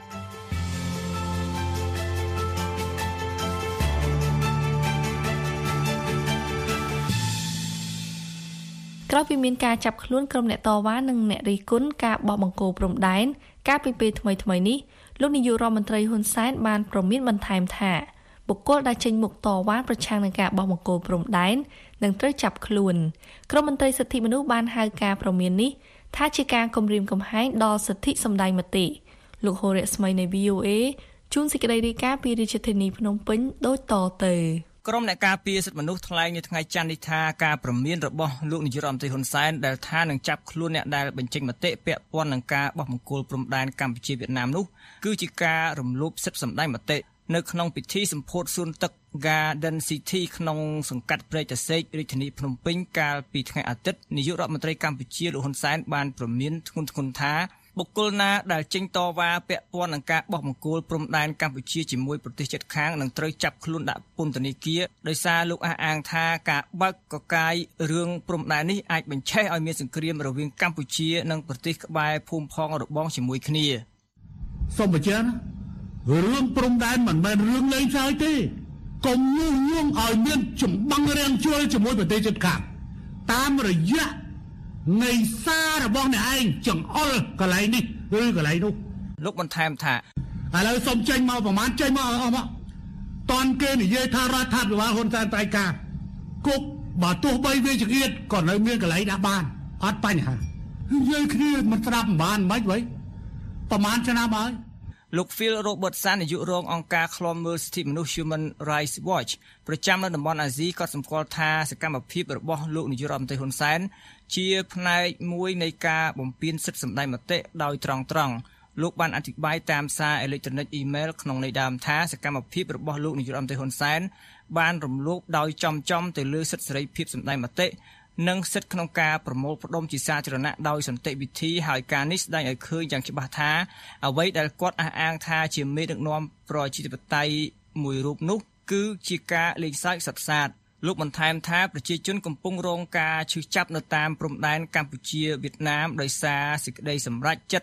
ក្រោយពីមានការចាប់ខ្លួនក្រុមអ្នកតវ៉ានិងអ្នករិះគន់ការបោះបង្គោលព្រំដែនកាលពីពេលថ្មីៗនេះលោកនាយករដ្ឋមន្ត្រីហ៊ុនសែនបានប្រមានបន្ថែមថាបុគ្គលដែលចេញមុខតវ៉ាប្រឆាំងនឹងការបោះបង្គោលព្រំដែននឹងត្រូវចាប់ខ្លួនក្រុមមន្ត្រីសិទ្ធិមនុស្សបានហៅការប្រមាននេះថាជាការគំរាមកំហែងដល់សិទ្ធិសម្ដែងមតិលោកហូរ៉េស្មីនៃ វី អូ เอ ជួនសេចក្តីរាយការណ៍ពីរាជធានីភ្នំពេញដូចតទៅក្រុមអ្នកការពារសិទ្ធិមនុស្សថ្លែងនៅថ្ងៃច័ន្ទនេះថាការប្រមានរបស់លោកនាយករដ្ឋមន្ត្រីហ៊ុនសែនដែលថានឹងចាប់ខ្លួនអ្នកដែលបញ្ចេញមតិពាក់ព័ន្ធនឹងការបោះបង្គោលព្រំដែនកម្ពុជាវៀតណាមនោះគឺជាការរំលោភសិទ្ធិសម្ដែងមតិនៅក្នុងពិធីសម្ពោធសួនទឹក Garden City ក្នុងសង្កាត់ព្រែកតាសេករាជធានីភ្នំពេញកាលពីថ្ងៃអាទិត្យនាយករដ្ឋមន្ត្រីកម្ពុជាលោកហ៊ុនសែនបានប្រមានធ្ងន់ធ្ងរថាបុគ្គលណាដែលចេញតវ៉ាពាក់ព័ន្ធនឹងការបោះបង្គោលព្រំដែនកម្ពុជាជាមួយប្រទេសជិតខាងនឹងត្រូវចាប់ខ្លួនដាក់ពន្ធនាគារដោយសារលោកអះអាងថាការបើកកកាយរឿងព្រំដែននេះអាចបញ្ឆេះឲ្យមានសង្គ្រាមរវាងកម្ពុជានិងប្រទេសក្បែរភូមិផងរបងជាមួយគ្នាសូមបញ្ជាក់រឿងព្រំដែនមិនមែនរឿងលេងសើចទេកុំញុះញង់ឲ្យមានចម្បាំងរាំងជួលជាមួយប្រទេសជិតខាងតាមរយៈនៃសាររបស់អ្នកឯងចង្អុលកន្លែងនេះឬកន្លែងនោះលោកបន្ថែមថាឥឡូវសូមចេញមកប្រមាណចេញមកអស់មកតនគេនិយាយថារដ្ឋាភិបាលហ៊ុនសែនប្រៃការគុកបើទោះបីវាចង្អៀតក៏នៅមានកន្លែងដាក់បានអត់បញ្ហានិយាយគ្នាមិនស្ដាប់មិនបានមិនវិញប្រមាណឆ្នាំហើយលោក Phil Robertson នាយករងអង្គការឃ្លាំមើលសិទ្ធិមនុស្ស Human Rights Watch ប្រចាំនៅតំបន់អាស៊ីក៏សម្គាល់ថាសកម្មភាពរបស់លោកនាយករដ្ឋមន្ត្រីហ៊ុនសែនជាផ្នែកមួយនៃការបំពានសិទ្ធិសម្ដែងមតិដោយត្រង់ត្រង់លោកបានអធិប្បាយតាមសារអេឡិចត្រូនិកអ៊ីមែលក្នុងន័យដើមថាសកម្មភាពរបស់លោកនាយករដ្ឋមន្ត្រីហ៊ុនសែនបានរំលោភដោយចំចំទៅលើសិទ្ធិសេរីភាពសម្ដែងមតិនិងសិទ្ធិក្នុងការប្រមូលផ្ដុំជាសាធារណៈដោយសន្តិវិធីហើយការនេះស្ដែងឲ្យឃើញយ៉ាងច្បាស់ថាអ្វីដែលគាត់អះអាងថាជាមេដឹកនាំប្រជាធិបតេយ្យមួយរូបនោះគឺជាការលេងសើចសុទ្ធសាធលោកបន្ថែមថាប្រជាជនកំពុងរងការឈឺចាប់នៅតាមព្រំដែនកម្ពុជាវៀតណាមដោយសារសេចក្តីសម្រេចចិត្ត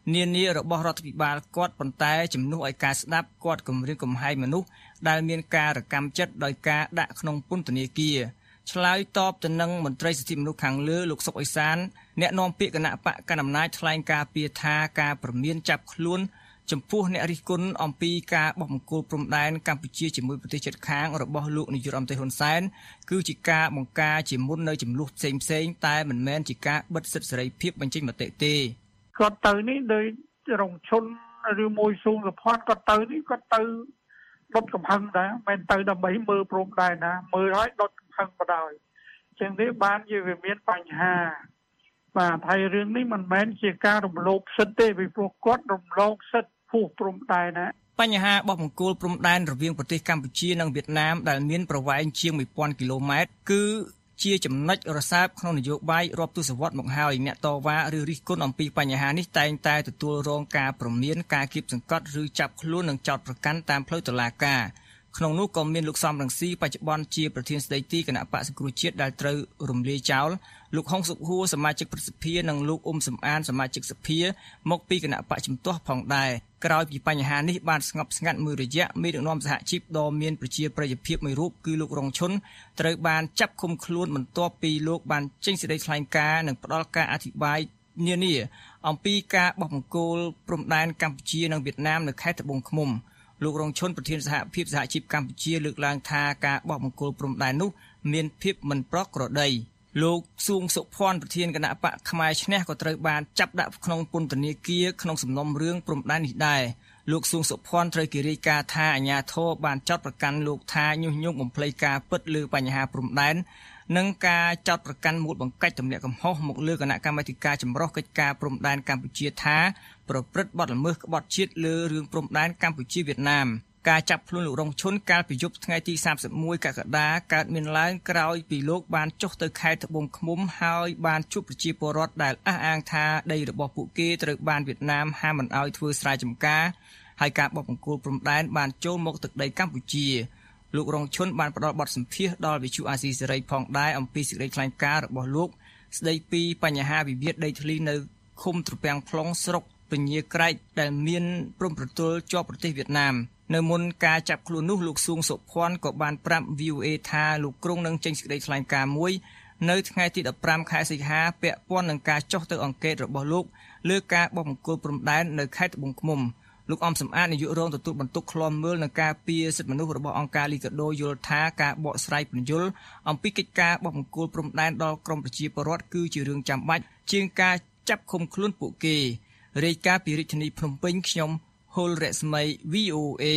នានារបស់រដ្ឋាភិបាលគាត់ប៉ុន្តែជំនួសឲ្យការស្ដាប់គាត់គម្រាមកំហែងមនុស្សដែលមានការរកម្មចិត្តដោយការដាក់ក្នុងពន្ធនាគារឆ្លើយតបទៅនឹងមន្ត្រីសិទ្ធិមនុស្សខាងលើលោកសុកអេសានអ្នកនាំពាក្យគណៈបកកណ្ដាលអំណាចថ្លែងការពីថាការព្រមានចាប់ខ្លួនចំពោះអ្នករិះគន់អំពីការបោះបង្គោលព្រំដែនកម្ពុជាជាមួយប្រទេសជិតខាងរបស់លោកនាយករដ្ឋមន្ត្រីហ៊ុនសែនគឺជាការបង្ការជាមុននៅចំនួនផ្សេងផ្សេងតែមិនមែនជាការបិទសិទ្ធិសេរីភាពបញ្ចេញមតិទេគាត់ទៅនេះដោយរងឈុនឬមួយស៊ូងសុភ័ណ្ឌគាត់ទៅនេះគាត់ទៅដុតកំហឹងដែរមិនទៅដើម្បីមើលព្រំដែនណាមើលហើយដុតកំហឹងបណ្ដោយអញ្ចឹងទេបានជាវាមានបញ្ហាបាទហើយរឿងនេះមិនមែនជាការរំលោភសិទ្ធិទេពីព្រោះគាត់រំលោភសិទ្ធិភូមិព្រំដែនណាបញ្ហាបោះបង្គោលព្រំដែនរវាងប្រទេសកម្ពុជានិងវៀតណាមដែលមានប្រវែងជាងone thousandគីឡូម៉ែត្រគឺជាចំណុចរសើបក្នុងនយោបាយរាប់ទសវត្សរ៍មកហើយអ្នកតវ៉ាឬរិះគន់អំពីបញ្ហានេះតែងតែទទួលរងការព្រមានការគៀបសង្កត់ឬចាប់ខ្លួននិងចោទប្រកាន់តាមផ្លូវតុលាការក្នុងនោះក៏មានលោកសំរងស៊ីបច្ចុប្បន្នជាប្រធានស្ដីទីគណៈបក្សសង្គ្រោះជាតិដែលត្រូវរំលាយចោលលោកហុងសុខហួរសមាជិកព្រឹទ្ធសភានិងលោកអ៊ុំសំអានសមាជិកសភាមកពីគណៈបក្សជំទាស់ផងដែរក្រោយពីបញ្ហានេះបានស្ងប់ស្ងាត់មួយរយៈមេដឹកនាំសហជីពដ៏មានប្រជាប្រិយភាពមួយរូបគឺលោករងឈុនត្រូវបានចាប់ឃុំខ្លួនបន្ទាប់ពីលោកបានចេញសេចក្តីថ្លែងការណ៍និងផ្ដល់ការអធិប្បាយនានាអំពីការបោះបង្គោលព្រំដែនកម្ពុជានិងវៀតណាមនៅខេត្តត្បូងឃ្មុំលោករងឈុនប្រធានសហភាពសហជីពកម្ពុជាលើកឡើងថាការបោះបង្គោលព្រំដែននោះមានភាពមិនប្រក្រតីលោកសួងសុភ័ណ្ឌប្រធានគណៈបកខ្មែរឈ្នះក៏ត្រូវបានចាប់ដាក់ក្នុងពន្ធនាគារក្នុងសំណុំរឿងព្រំដែននេះដែរលោកសួងសុភ័ណ្ឌត្រូវគេរាយការណ៍ថាអាជ្ញាធរបានចោទប្រកាន់លោកថាញុះញង់បំភ្លៃការពិតលើបញ្ហាព្រំដែននិងការចោទប្រកាន់មូលបង្កាច់ទម្លាក់កំហុសមកលើគណៈកម្មាធិការចម្រុះកិច្ចការព្រំដែនកម្ពុជាថាប្រព្រឹត្តបទល្មើសក្បត់ជាតិលើរឿងព្រំដែនកម្ពុជាវៀតណាមការចាប់ខ្លួនលោករងឈុនកាលពីយប់ថ្ងៃទីសាមសិបមួយកក្កដាកើតមានឡើងក្រោយពីលោកបានចុះទៅខេត្តត្បូងឃ្មុំហើយបានជួបប្រជាពលរដ្ឋដែលអះអាងថាដីរបស់ពួកគេត្រូវបានវៀតណាមហាមមិនឲ្យធ្វើស្រែចម្ការហើយការបោះបង្គោលព្រំដែនបានចូលមកទឹកដីកម្ពុជាលោករងឈុនបានផ្ដល់បទសម្ភាសន៍ដល់វិទ្យុអាស៊ីសេរីផងដែរអំពីសេចក្តីថ្លែងការណ៍របស់លោកស្ដីពីបញ្ហាវិវាទដីធ្លីនៅឃុំត្រពាំង plong ស្រុកពញាក្រែកដែលមានព្រំប្រទល់ជាប់ប្រទេសវៀតណាមនៅមុនការចាប់ខ្លួននោះលោកសួងសុភ័ណ្ឌក៏បានប្រាប់ V O A ថាលោកគ្រងនឹងចេញសេចក្តីថ្លែងការណ៍មួយនៅថ្ងៃទី15ខែសីហាពាក់ព័ន្ធនឹងការចុះទៅអង្កេតរបស់លោកលើការបោះបង្គោលព្រំដែននៅខេត្តត្បូងឃ្មុំលោកអំសំអាតនាយករងទទួលបន្ទុកឃ្លាំមើលនឹងការពារសិទ្ធិមនុស្សរបស់អង្គការលីកាដូយល់ថាការបកស្រាយពន្យល់អំពីកិច្ចការបោះបង្គោលព្រំដែនដល់ក្រមប្រជាពលរដ្ឋគឺជារឿងចាំបាច់ជាងការចាប់ឃុំខ្លួនពួកគេរាយការណ៍ពីរាជធានីភ្នំពេញខ្ញុំហុលរស្មី V O A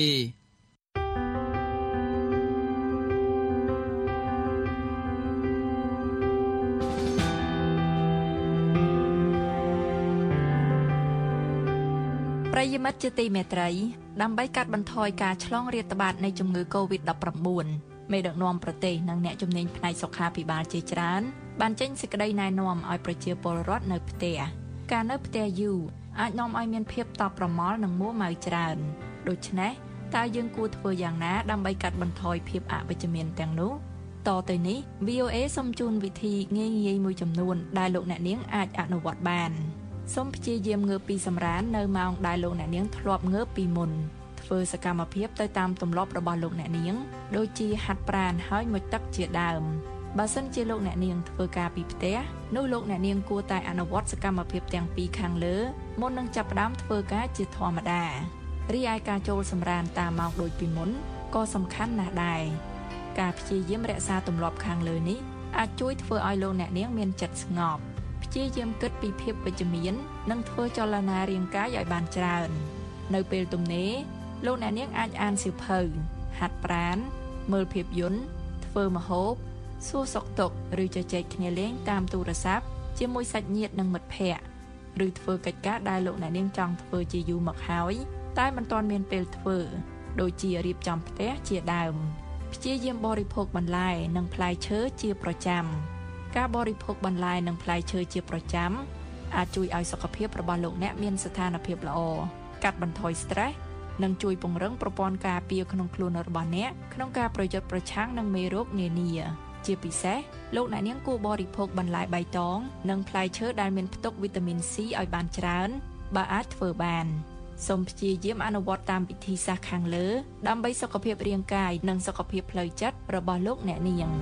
ប្រិយមិត្តជាទីមេត្រីដើម្បីកាត់បន្ថយការឆ្លងរាតត្បាតនៃជំងឺ កូវីដ ដប់ប្រាំបួន មេដឹកនាំប្រទេសនិងអ្នកជំនាញផ្នែកសុខាភិបាលជាច្រើនបានចេញសេចក្តីណែនាំឲ្យប្រជាពលរដ្ឋនៅផ្ទះការនៅផ្ទះយូរអាចនាំឲ្យមានភាពតប់ប្រមល់និងមួម៉ៅច្រើនដូច្នេះតើយើងគួរធ្វើយ៉ាងណាដើម្បីកាត់បន្ថយភាពអវិជ្ជមានទាំងនោះតទៅនេះ V O A សូមជូនវិធីងាយៗមួយចំនួនដែលលោកអ្នកនាងអាចអនុវត្តបានសូមព្យាយាមងើបពីសម្រាននៅម៉ោងដែលលោកអ្នកនាងធ្លាប់ងើបពីមុនធ្វើសកម្មភាពទៅតាមទម្លាប់របស់លោកអ្នកនាងដូចជាហាត់ប្រាណហើយមុជទឹកជាដើមបើសិនជាលោកអ្នកនាងធ្វើការពីផ្ទះនោះលោកអ្នកនាងគួរតែអនុវត្តសកម្មភាពទាំងពីរខាងលើមុននឹងចាប់ផ្ដើមធ្វើការជាធម្មតារីឯការចូលសម្រានតាមម៉ោងដូចពីមុនក៏សំខាន់ណាស់ដែរការព្យាយាមរក្សាទម្លាប់ខាងលើនេះអាចជួយធ្វើឲ្យលោកអ្នកនាងមានចិត្តស្ងប់ព្យាយាមគិតពីភាពវិជ្ជមាននិងធ្វើចលនារាងកាយឲ្យបានច្រើននៅពេលទំនេរលោកអ្នកនាងអាចអានសៀវភៅហាត់ប្រាណមើលភាពយន្តធ្វើម្ហូបសួរសុខទុក្ខឬជជែកគ្នាលេងតាមទូរស័ព្ទជាមួយសាច់ញាតិនិងមិត្តភ័ក្តិឬធ្វើកិច្ចការដែលលោកអ្នកនាងចង់ធ្វើជាយូរមកហើយតែមិនទាន់មានពេលធ្វើដូចជារៀបចំផ្ទះជាដើមព្យាយាមបរិភោគបន្លែនិងផ្លែឈើជាប្រចាំការបរិភោគបន្លែនិងផ្លែឈើជាប្រចាំអាចជួយឲ្យសុខភាពរបស់លោកអ្នកមានស្ថានភាពល្អកាត់បន្ថយ stress និងជួយពង្រឹងប្រព័ន្ធការពារក្នុងខ្លួនរបស់អ្នកក្នុងការប្រយុទ្ធប្រឆាំងនឹងមេរោគនានាជាពិសេសលោកអ្នកនាងគួរបរិភោគបន្លែបៃតងនិងផ្លែឈើដែលមានផ្ទុកវីតាមីន C ឲ្យបានច្រើនបើអាចធ្វើបានសូមព្យាយាមអនុវត្តតាមវិធីសាស្ត្រខាងលើដើម្បីសុខភាពរាងកាយនិងសុខភាពផ្លូវចិត្តរបស់លោកអ្នកនាង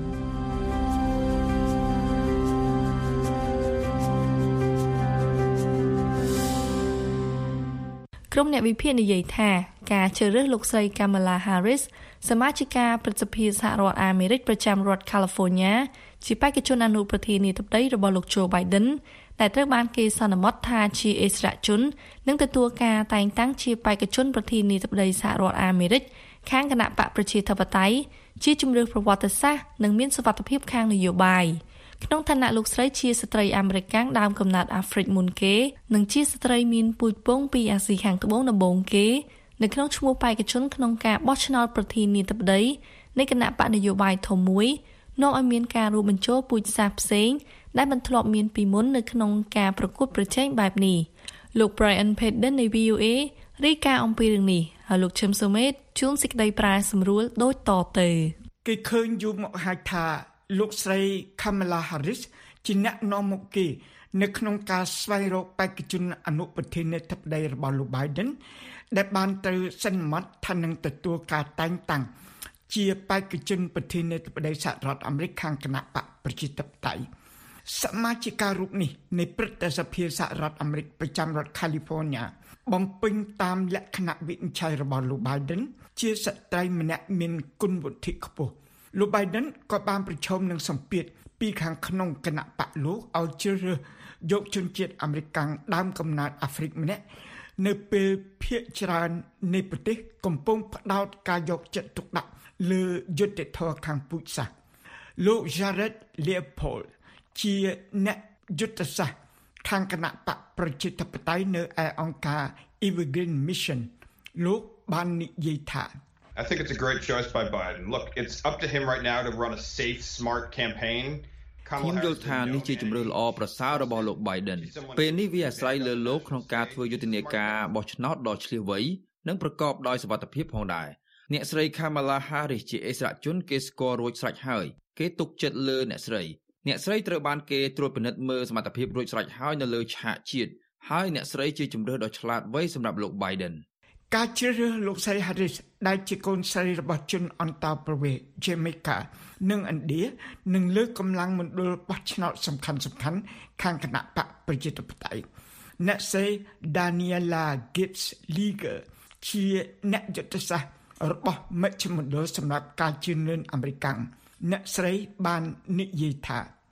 ក្រុមអ្នកវិភាគនិយាយថាការជ្រើសរើសលោកស្រី Kamala Harris សមាជិកាព្រឹទ្ធសភាសហរដ្ឋអាមេរិកប្រចាំរដ្ឋ California ជាបេក្ខជនអនុប្រធានាធិបតីរបស់លោក Joe Biden ដែលត្រូវបានគេសន្មតថាជាអិសរាជជននិងទទួលការតែងតាំងជាបេក្ខជនប្រធានាធិបតីសហរដ្ឋអាមេរិកខាងគណៈបកប្រជាធិបតេយ្យជាជំរឿនប្រវត្តិសាស្ត្រនិងមានសុវត្ថិភាពខាងនយោបាយក្នុងឋានៈលោកស្រីជាស្ត្រីអាមេរិកាំងដើមកំណើតអាហ្វ្រិកមុនគេនិងជាស្ត្រីមានពូជពងពីអាស៊ីខាងត្បូងដំបូងគេនៅក្នុងឈ្មោះបេក្ខជនក្នុងការបោះឆ្នោតប្រធានាធិបតីនៃគណៈបកនយោបាយធំមួយនាំឲ្យមានការរួមបញ្ចូលពូជសាសន៍ផ្សេងដែលមិនធ្លាប់មានពីមុននៅក្នុងការប្រកួតប្រជែងបែបនេះលោក Brian Padden នៃ V O A រាយការណ៍អំពីរឿងនេះហើយលោក Chim Sumet ជួនសេចក្តីប្រាសម្រួលដូចតទៅគេឃើញយូរមកហើយថាលោកស្រី Kamala Harris ជាអ្នកនាំមុខគេនៅក្នុងការស្វែងរកបេក្ខជនអនុប្រធានាធិបតីរបស់លោក Biden ដែលបានត្រូវសន្មតថានឹងទទួលការតែងតាំងជាបេក្ខជនប្រធានាធិបតីសហរដ្ឋអាមេរិកខាងគណៈបកប្រជាធិបតេយ្យសមាជិការូបនេះនៃព្រឹទ្ធសភាសហរដ្ឋអាមេរិកប្រចាំរដ្ឋ California បំពេញតាមលក្ខណៈវិនិច្ឆ័យរបស់លោក Biden ជាស្ត្រីម្នាក់មានគុណវុឌ្ឍិខ្ពស់លោក Biden ក៏បានប្រឈមនឹងសម្ពាធពីខាងក្នុងគណៈបកលោកឲ្យជ្រើសរើសយកជនជាតិអាមេរិកដើមកំណើតអាហ្វ្រិកម្នាក់នៅពេលភាគច្រើននៃប្រទេសកំពុងផ្ដោតការយកចិត្តទុកដាក់លើយុត្តិធម៌ខាងពូជសាសន៍លោក Jared Leopold ជាអ្នកយុទ្ធសាស្ត្រខាងគណៈបកប្រជាធិបតេយ្យនៅឯអង្គការ Evergreen Mission លោកបាននិយាយថា I think it's a great choice by Biden. Look, it's up to him right now to run a safe, smart campaign. ខ្ញុំយល់ថានេះជាជំរឿនល្អប្រសើររបស់លោក Biden ពេលនេះវាអាស្រ័យលើលោកក្នុងការធ្វើយុទ្ធនាការបោះឆ្នោតដ៏ឆ្លៀសវៃនិងប្រកបដោយសុវត្ថិភាពផងដែរអ្នកស្រី Kamala Harris ជាអិសរាជជនគេស្គាល់រួចស្រេចហើយគេទុកចិត្តលើអ្នកស្រីអ្នកស្រីត្រូវបានគេត្រួតពិនិត្យមើលសមត្ថភាពរួចស្រេចហើយនៅលើឆាកជាតិហើយអ្នកស្រីជាជំរឿនដ៏ឆ្លាតវៃសម្រាប់លោក Biden ការជ្រើសរើសលោកស្រី Harris ដែលជាកូនស្រីរបស់ជនអន្តោប្រវេសន៍ Jamaica និងឥណ្ឌានឹងលើកកម្លាំងមណ្ឌលបោះឆ្នោតសំខាន់ៗខាងគណៈបកប្រជាធិបតេយ្យអ្នកស្រី Daniela Gibbs Leger ជាអ្នកយុទ្ធសាស្ត្ររបស់មជ្ឈមណ្ឌលសម្រាប់ការជឿនលឿនអាមេរិកអ្នកស្រីបាននិយាយថា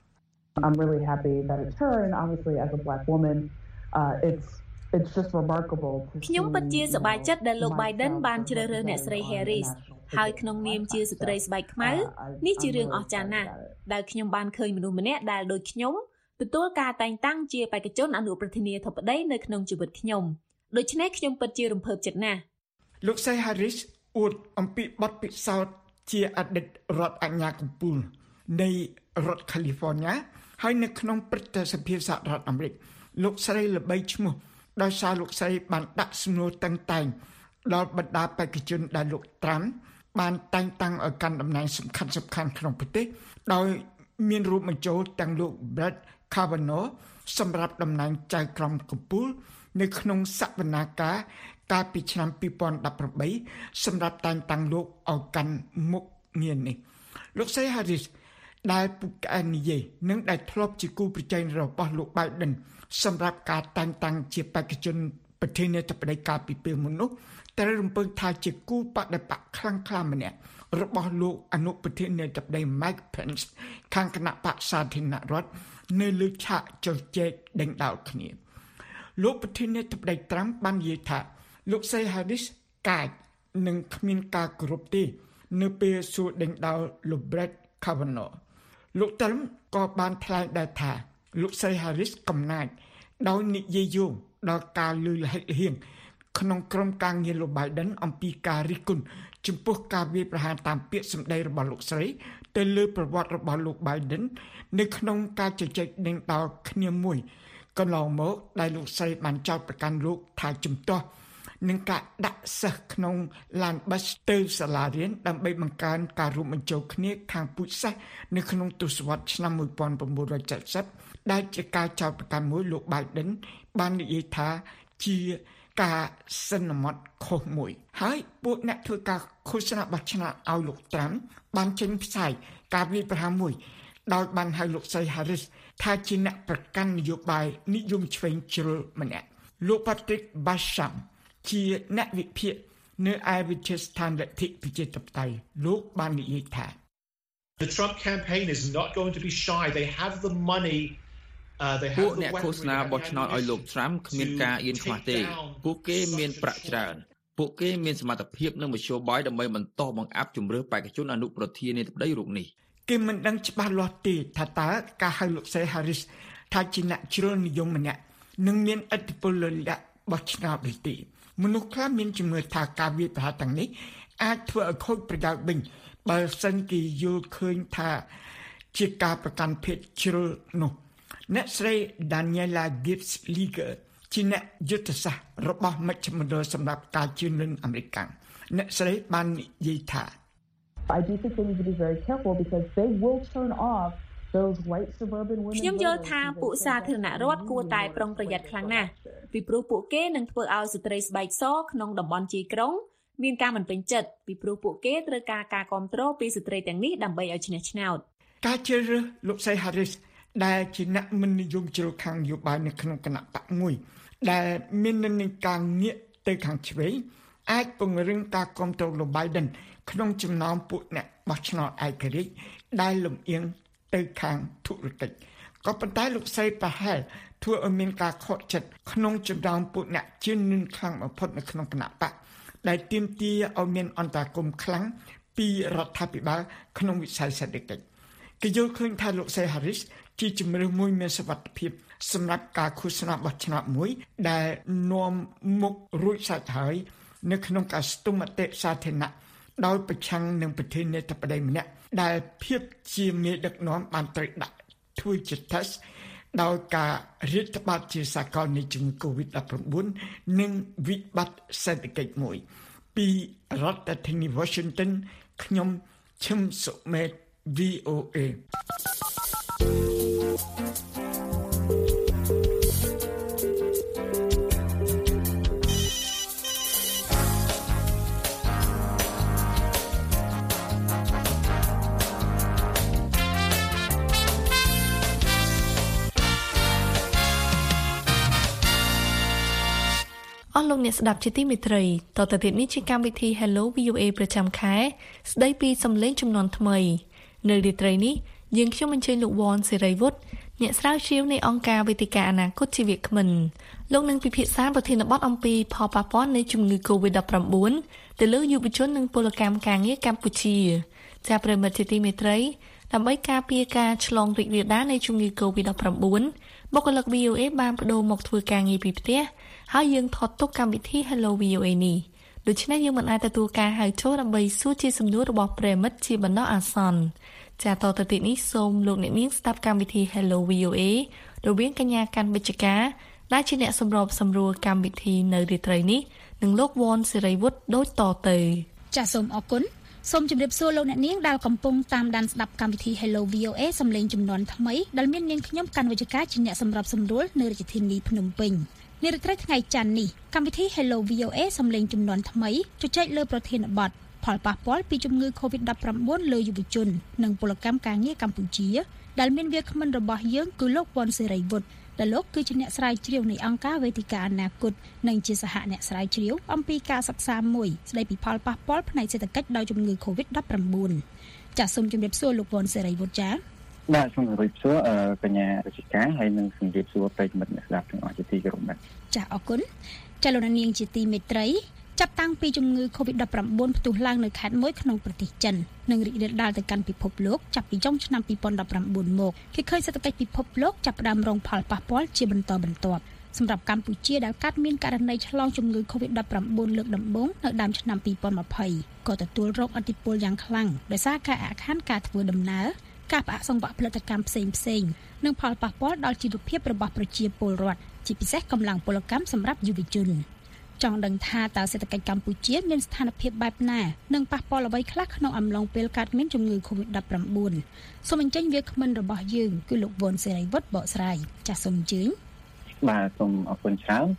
I'm really happy that it's her and obviously as a black woman uh it's it's just remarkable ខ្ញុំពិតជាសប្បាយចិត្តដែលលោក Biden បានជ្រើសរើសអ្នកស្រី Harris ហើយក្នុងនាមជាស្ត្រីស្បែកខ្មៅនេះជារឿងអស្ចារ្យណាស់ដែលខ្ញុំបានឃើញមនុស្សម្នាក់ដែលដូចខ្ញុំទទួលការតែងតាំងជាបេក្ខជនអនុប្រធានាធិបតីនៅក្នុងជីវិតខ្ញុំដូច្នេះខ្ញុំពិតជារំភើបចិត្តណាស់លោកស្រី Harris អួតអំពីបទពិសោធន៍ជាអតីតរដ្ឋអាជ្ញាកំពូលនៃរដ្ឋ California ហើយនៅក្នុងព្រឹទ្ធសភាសហរដ្ឋអាមេរិកលោកស្រីល្បីឈ្មោះដោយសារលោកស្រីបានដាក់សំណួរតឹងតែងដល់បណ្ដាបេក្ខជនដែលលោកត្រាំបានតែងតាំងឲ្យកាន់តំណែងសំខាន់ៗក្នុងប្រទេសដោយមានរួមបញ្ចូលទាំងលោក Brett Kavanaugh សម្រាប់តំណែងចៅក្រមកំពូលនៅក្នុងសវនាការកាលពីឆ្នាំពីរពាន់ដប់ប្រាំបីសម្រាប់តែងតាំងលោកឲ្យកាន់មុខងារនេះលោកស្រី Harris ដែលពុកក្អែនិយាយនិងដែលធ្លាប់ជាគូប្រជែងរបស់លោក Biden សម្រាប់ការតែងតាំងជាបេក្ខជនប្រធានាធិបតីកាលពីពេលមុននោះត្រូវរំពឹងថាជាគូបដិបកខ្លាំងក្លាម្នាក់របស់លោកអនុប្រធានាធិបតី Mike Pence ខាងគណៈបក្សសាធារណរដ្ឋនៅលើឆាកជជែកដេញដោលគ្នាលោកប្រធានាធិបតី Trump បាននិយាយថាលោកស្រី Harris កាចនឹងគ្មានការគោរពទេនៅពេលសួរដេញដោលលោក Brett Kavanaugh លោក Trump ក៏បានថ្លែងដែរថាលោកស្រី Harris កំណាចដោយនិយាយយោងដល់ការលឺលហិតហៀងក្នុងក្រុមការងារលោក Biden អំពីការរិះគន់ចំពោះការវាយប្រហារតាមពាក្យសម្ដីរបស់លោកស្រីទៅលើប្រវត្តិរបស់លោក Biden នៅក្នុងការជជែកដេញដោលគ្នាមួយកន្លងមកដែលលោកស្រីបានចោទប្រកាន់លោកថាជំទាស់នឹងការដាក់សិស្សក្នុងឡានប៊ីសទៅសាលារៀនដើម្បីបង្កើនការរួមបញ្ចូលគ្នាខាងពូជសាសន៍នៅក្នុងទសវត្សរ៍ឆ្នាំmột nghìn chín trăm bảy mươiដែលជាការចោទប្រកាន់មួយលោក Biden បាននិយាយថាជាការសន្មត់ខុសមួយហើយពួកអ្នកធ្វើការឃោសនាបោះឆ្នោតឲ្យលោកត្រាំបានចេញផ្សាយការវិប្រាមួយដោយបានហៅលោកស្រី Harris ថាជាអ្នកប្រកាន់នយោបាយនិយមឆ្វេងជ្រុលម្នាក់លោក Patrick Basham ជាអ្នកវិភាគនៅឯវិទ្យាស្ថានលទ្ធិប្រជាធិបតេយ្យលោកបាននិយាយថា The Trump campaign is not going to be shy. They have the money. Uh, they have ពួក the អ្នក weaponry. ឃោសនាបោះឆ្នោតឲ្យលោក Trump គ្មានការអៀនខ្មាស់ទេពួកគេមានប្រាក់ច្រើនពួកគេមានសមត្ថភាពនិងមធ្យោបាយដើម្បីបន្តបង្អាប់ជំរឿសបេក្ខជនអនុប្រធានាធិបតីរូបនេះគេមិនដឹងច្បាស់លាស់ទេថាតើការហៅលោកស្រី Harris ថាជាអ្នកជ្រុលនិយមម្នាក់នឹងមានឥទ្ធិពលលើលក្ខបោះឆ្នោតឬទេមនុស្សខ្លះមានជំនឿថាការវាយប្រហារទាំងនេះអាចធ្វើឲ្យខូចប្រយោជន៍វិញបើសិនគេយល់ឃើញថាជាការប្រកាន់ភេទជ្រុលនោះអ្នកស្រី Daniela Gibbs Leager ជាអ្នកយុទ្ធសាស្ត្ររបស់មជ្ឈមណ្ឌលសម្រាប់ការជឿនលឿនអាមេរិកអ្នកស្រីបាននិយាយថា I do think they need to be very careful because they will turn off those white suburban women ខ្ញុំយល់ថាពួកសាធារណរដ្ឋគួរតែប្រុងប្រយ័ត្នខ្លាំងណាស់ពីព្រោះពួកគេនឹងធ្វើឲ្យស្ត្រីស្បែកសក្នុងតំបន់ជាយក្រុងមានការមិនពេញចិត្តពីព្រោះពួកគេត្រូវការការគាំទ្រពីស្ត្រីទាំងនេះដើម្បីឲ្យឈ្នះឆ្នោតការជ្រើសរើសលោកស្រី Harris ដែលជាអ្នកមិននិយមជ្រុលខាងនយោបាយនៅក្នុងគណៈបកមួយដែលមាននិន្នាការងាកទៅខាងឆ្វេងអាចពង្រឹងការគាំទ្រលោក Biden ក្នុងចំណោមពួកអ្នកបោះឆ្នោតឯករាជ្យដែលលំអៀងទៅខាងធុរកិច្ចក៏ប៉ុន្តែលោកស្រីប្រហែលធ្វើឲ្យមានការខកចិត្តក្នុងចំណោមពួកអ្នកជឿនលឿនខ្លាំងបំផុតនៅក្នុងគណៈបកដែលទាមទារឲ្យមានអន្តរាគមន៍ខ្លាំងពីរដ្ឋាភិបាលក្នុងវិស័យសេដ្ឋកិច្ចគេយល់ឃើញថាលោកស្រី Harris ជាជំរឿនមួយមានសុវត្ថិភាពសម្រាប់ការឃោសនាបោះឆ្នោតមួយដែលនាំមុខរួចសាច់ហើយនៅក្នុងការស្ទង់មតិសាធារណៈដោយប្រឆាំងនឹងប្រធានាធិបតីម្នាក់ដែលភាពជាមេដឹកនាំបានត្រូវដាក់ធ្វើជា test ដោយការរាតត្បាតជាសកលនៃជំងឺ កូវីដ ដប់ប្រាំបួន និងវិបត្តិសេដ្ឋកិច្ចមួយពីរដ្ឋធានី Washington ខ្ញុំឈឹមសុមេត V O A អស់លោកអ្នកស្ដាប់ជាទីមេត្រីតទៅទៀតនេះជាកម្មវិធី Hello វី អូ អេ ប្រចាំខែស្ដីពីសម្លេងចំនួនថ្មីនៅរាត្រីនេះយើងខ្ញុំអញ្ជើញលោកវ៉នសេរីវុឌ្ឍអ្នកស្រាវជ្រាវនៃអង្គការវេទិកាអនាគតជីវៈគ្មិនលោកនឹងពិភាក្សាប្រធានបទអំពីផលប៉ះពាល់នៃជំងឺ កូវីដ ដប់ប្រាំបួន ទៅលើយុវជននិងពលកម្មការងារកម្ពុជាជាប្រិមិត្តជាទីមេត្រីដើម្បីការពារការឆ្លងរីករាលដាលនៃជំងឺ កូវីដ ដប់ប្រាំបួន បុគ្គលិក វី អូ អេ បានបដូរមកធ្វើការងារពីផ្ទះហើយយើងថតទុកកម្មវិធី Hello វី អូ អេ នេះដូច្នេះយើងមិនអាចទទួលការហៅចូលដើម្បីសួរជាសំណួររបស់ប្រិមិត្តជាបណ្ដោះអាសន្នចាតទៅទៀតនេះសូមលោកអ្នកនាងស្ដាប់កម្មវិធី Hello វី អូ អេ រវាងកញ្ញាកាន់វិជ្ជការដែលជាអ្នកសម្របសម្រួលកម្មវិធីនៅរាត្រីនេះនិងលោកវ៉នសេរីវុឌ្ឍដូចតទៅចាសសូមអរគុណសូមជម្រាបសួរលោកអ្នកនាងដែលកំពុងតាមដានស្ដាប់កម្មវិធី Hello វី អូ អេ សំឡេងចំនួនថ្មីដែលមាននាងខ្ញុំកាន់វិជ្ជការជាអ្នកសម្របសម្រួលនៅរាជធានីភ្នំពេញនារីត្រីថ្ងៃច័ន្ទនេះកម្មវិធី Hello វី អូ អេ សំឡេងចំនួនថ្មីជជែកលើប្រធានបទផលប៉ះពាល់ពីជំងឺ កូវីដ ដប់ប្រាំបួន លើយុវជននិងពលកម្មការងារកម្ពុជាដែលមានវាគ្មិនរបស់យើងគឺលោកវ៉នសេរីវុឌ្ឍដែលលោកគឺជាអ្នកស្រាវជ្រាវនៃអង្គការវេទិកាអនាគតនិងជាសហអ្នកស្រាវជ្រាវអំពីការសិក្សាមួយស្ដីពីផលប៉ះពាល់ផ្នែកសេដ្ឋកិច្ចដោយជំងឺ កូវីដ ដប់ប្រាំបួន ចាសសូមជម្រាបសួរលោកវ៉នសេរីវុឌ្ឍចា៎បាទសូមជម្រាបសួរកញ្ញារាជការហើយនិងជម្រាបសួរប្រិយមិត្តអ្នកស្ដាប់ទាំងអស់ជាទីគោរពបាទចាសអរគុណចាលោកនាងជាទីមេត្រីចាប់តាំងពីជំងឺ កូវីដ ដប់ប្រាំបួន ផ្ទុះឡើងនៅខេត្តមួយក្នុងប្រទេសចិននិងរីករាលដាលទៅកាន់ពិភពលោកចាប់ពីចុងឆ្នាំពីរពាន់ដប់ប្រាំបួនមកគេឃើញសេដ្ឋកិច្ចពិភពលោកចាប់ផ្ដើមរងផលប៉ះពាល់ជាបន្តបន្ទាប់សម្រាប់កម្ពុជាដែលកាត់មានករណីឆ្លងជំងឺ កូវីដ ដប់ប្រាំបួន លើកដំបូងនៅដើមឆ្នាំពីរពាន់ยี่สิบក៏ទទួលរងឥទ្ធិពលយ៉ាងខ្លាំងដោយសារការអាក់ខានការធ្វើដំណើរការផ្អាកសង្វាក់ផលិតកម្មផ្សេងផ្សេងនិងផលប៉ះពាល់ដល់ជីវភាពរបស់ប្រជាពលរដ្ឋជាពិសេសកម្លាំងពលកម្មសម្រាប់យុវជនចង់ដឹងថាតើសេដ្ឋកិច្ចកម្ពុជាមានស្ថានភាពបែបណានិងប៉ះពាល់អ្វីខ្លះក្នុងអំឡុងពេលកើតមានជំងឺ កូវីដ ដប់ប្រាំបួន សូមអញ្ជើញវាគ្មិនរបស់យើងគឺលោកវ៉នសេរីវុឌ្ឍបកស្រាយចាសសូមអញ្ជើញបាទសូមអរគុណច្រើនអ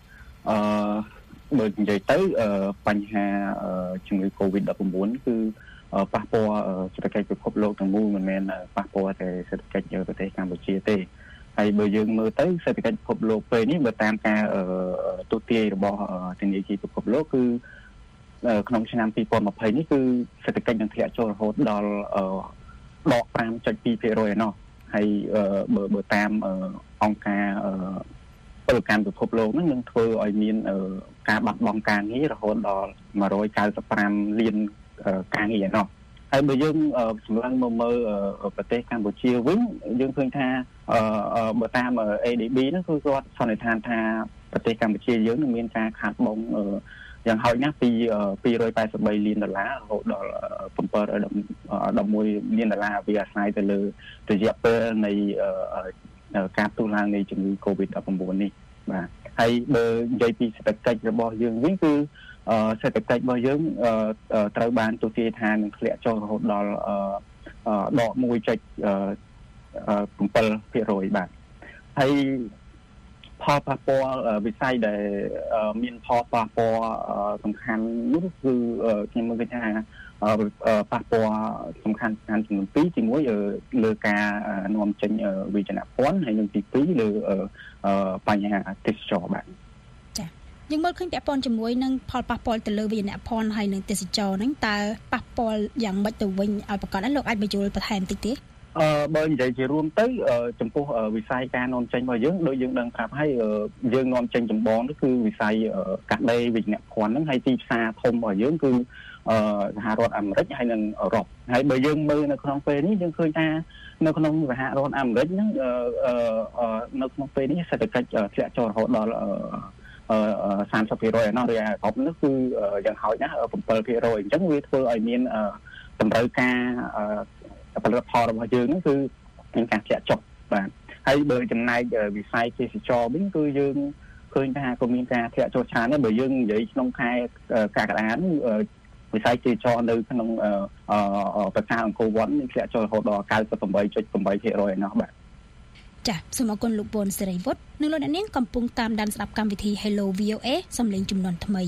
អឺបើនិយាយទៅបញ្ហាជំងឺ Covid ដប់ប្រាំបួន គឺប៉ះពាល់សេដ្ឋកិច្ចពិភពលោកទាំងមូលមិនមែនប៉ះពាល់តែសេដ្ឋកិច្ចប្រទេសកម្ពុជាទេហើយបើយើងមើលទៅសេដ្ឋកិច្ចពិភពលោកពេលនេះបើតាមការទូទាយរបស់ធនាគារពិភពលោកគឺក្នុងឆ្នាំពីរពាន់ម្ភៃនេះគឺសេដ្ឋកិច្ចនឹងធ្លាក់ចូលរហូតដល់ដក five point two percent ឯណោះហើយបើបើតាមអង្គការពលកម្មពិភពលោកហ្នឹងនឹងធ្វើឲ្យមានការបាត់បង់ការងាររហូតដល់one hundred ninety-fiveលានការងារឯណោះហើយបើយើងសម្លឹងមកមើលប្រទេសកម្ពុជាវិញយើងឃើញថាបើតាម A D B ហ្នឹងគឺគាត់សន្និដ្ឋានថាប្រទេសកម្ពុជាយើងនឹងមានការខាតបង់យ៉ាងហោចណាស់ពីtwo hundred eighty-threeលានដុល្លាររហូតដល់seven point one oneលានដុល្លារវាអាស្រ័យទៅលើរយៈពេលនៃការផ្ទុះឡើងនៃជំងឺ Covid ដប់ប្រាំបួន នេះបាទហើយបើនិយាយពីសេដ្ឋកិច្ចរបស់យើងវិញគឺសេដ្ឋកិច្ចរបស់យើងត្រូវបានទូទាយថានឹងធ្លាក់ចូលរហូតដល់ដក one point seven percent បាទហើយផលប៉ះពាល់វិស័យដែលមានផលប៉ះពាល់សំខាន់នោះគឺខ្ញុំមើលឃើញថាប៉ះពាល់សំខាន់ៗចំនួនtwoទីoneលើការនាំចេញវិជ្ជាភ័ណ្ឌហើយនិងទីtwoលើបញ្ហាទេសចរណ៍បាទចា៎យើងមើលឃើញពាក់ព័ន្ធជាមួយនឹងផលប៉ះពាល់ទៅលើវិជ្ជាភ័ណ្ឌហើយនិងទេសចរណ៍ហ្នឹងតើប៉ះពាល់យ៉ាងម៉េចទៅវិញឲ្យប្រកបឲ្យលោកអាចបញ្យល់បន្ថែមតិចទេអឺបើនិយាយជារួមទៅចំពោះវិស័យការនាំចេញរបស់យើងដូចយើងដឹងប្រាប់ហើយយើងនាំចេញចម្បងនោះគឺវិស័យកាដេវិជ្ជាភ័ណ្ឌហ្នឹងហើយទីផ្សារធំរបស់យើងគឺសហរដ្ឋអាមេរិកហើយនិងអឺរ៉ុបហើយបើយើងមើលនៅក្នុងពេលនេះយើងឃើញថានៅក្នុងសហរដ្ឋអាមេរិកហ្នឹងនៅក្នុងពេលនេះសេដ្ឋកិច្ចធ្លាក់ចូលរហូតដល់thirty percent ឯណោះរីឯអឺរ៉ុបនោះគឺយ៉ាងហោចណាស់seven percent អញ្ចឹងវាធ្វើឲ្យមានតម្រូវការផលិតផលរបស់យើងហ្នឹងគឺមានការធ្លាក់ចុះបាទហើយបើចំណែកវិស័យទេសចរវិញគឺយើងឃើញថាក៏មានការធ្លាក់ចុះច្រើនដែរបើយើងនិយាយក្នុងខែកក្កដានេះវិស័យទេសចរនៅក្នុងប្រាសាទអង្គរវត្តនេះធ្លាក់ចូលរហូតដល់ninety-eight point eight percent ឯណោះបាទចា៎សូមអរគុណលោកប៊ុនសេរីវុឌ្ឍនិងលោកអ្នកនាងកំពុងតាមដានស្ដាប់កម្មវិធី Hello វី អូ A សំឡេងជំនាន់ថ្មី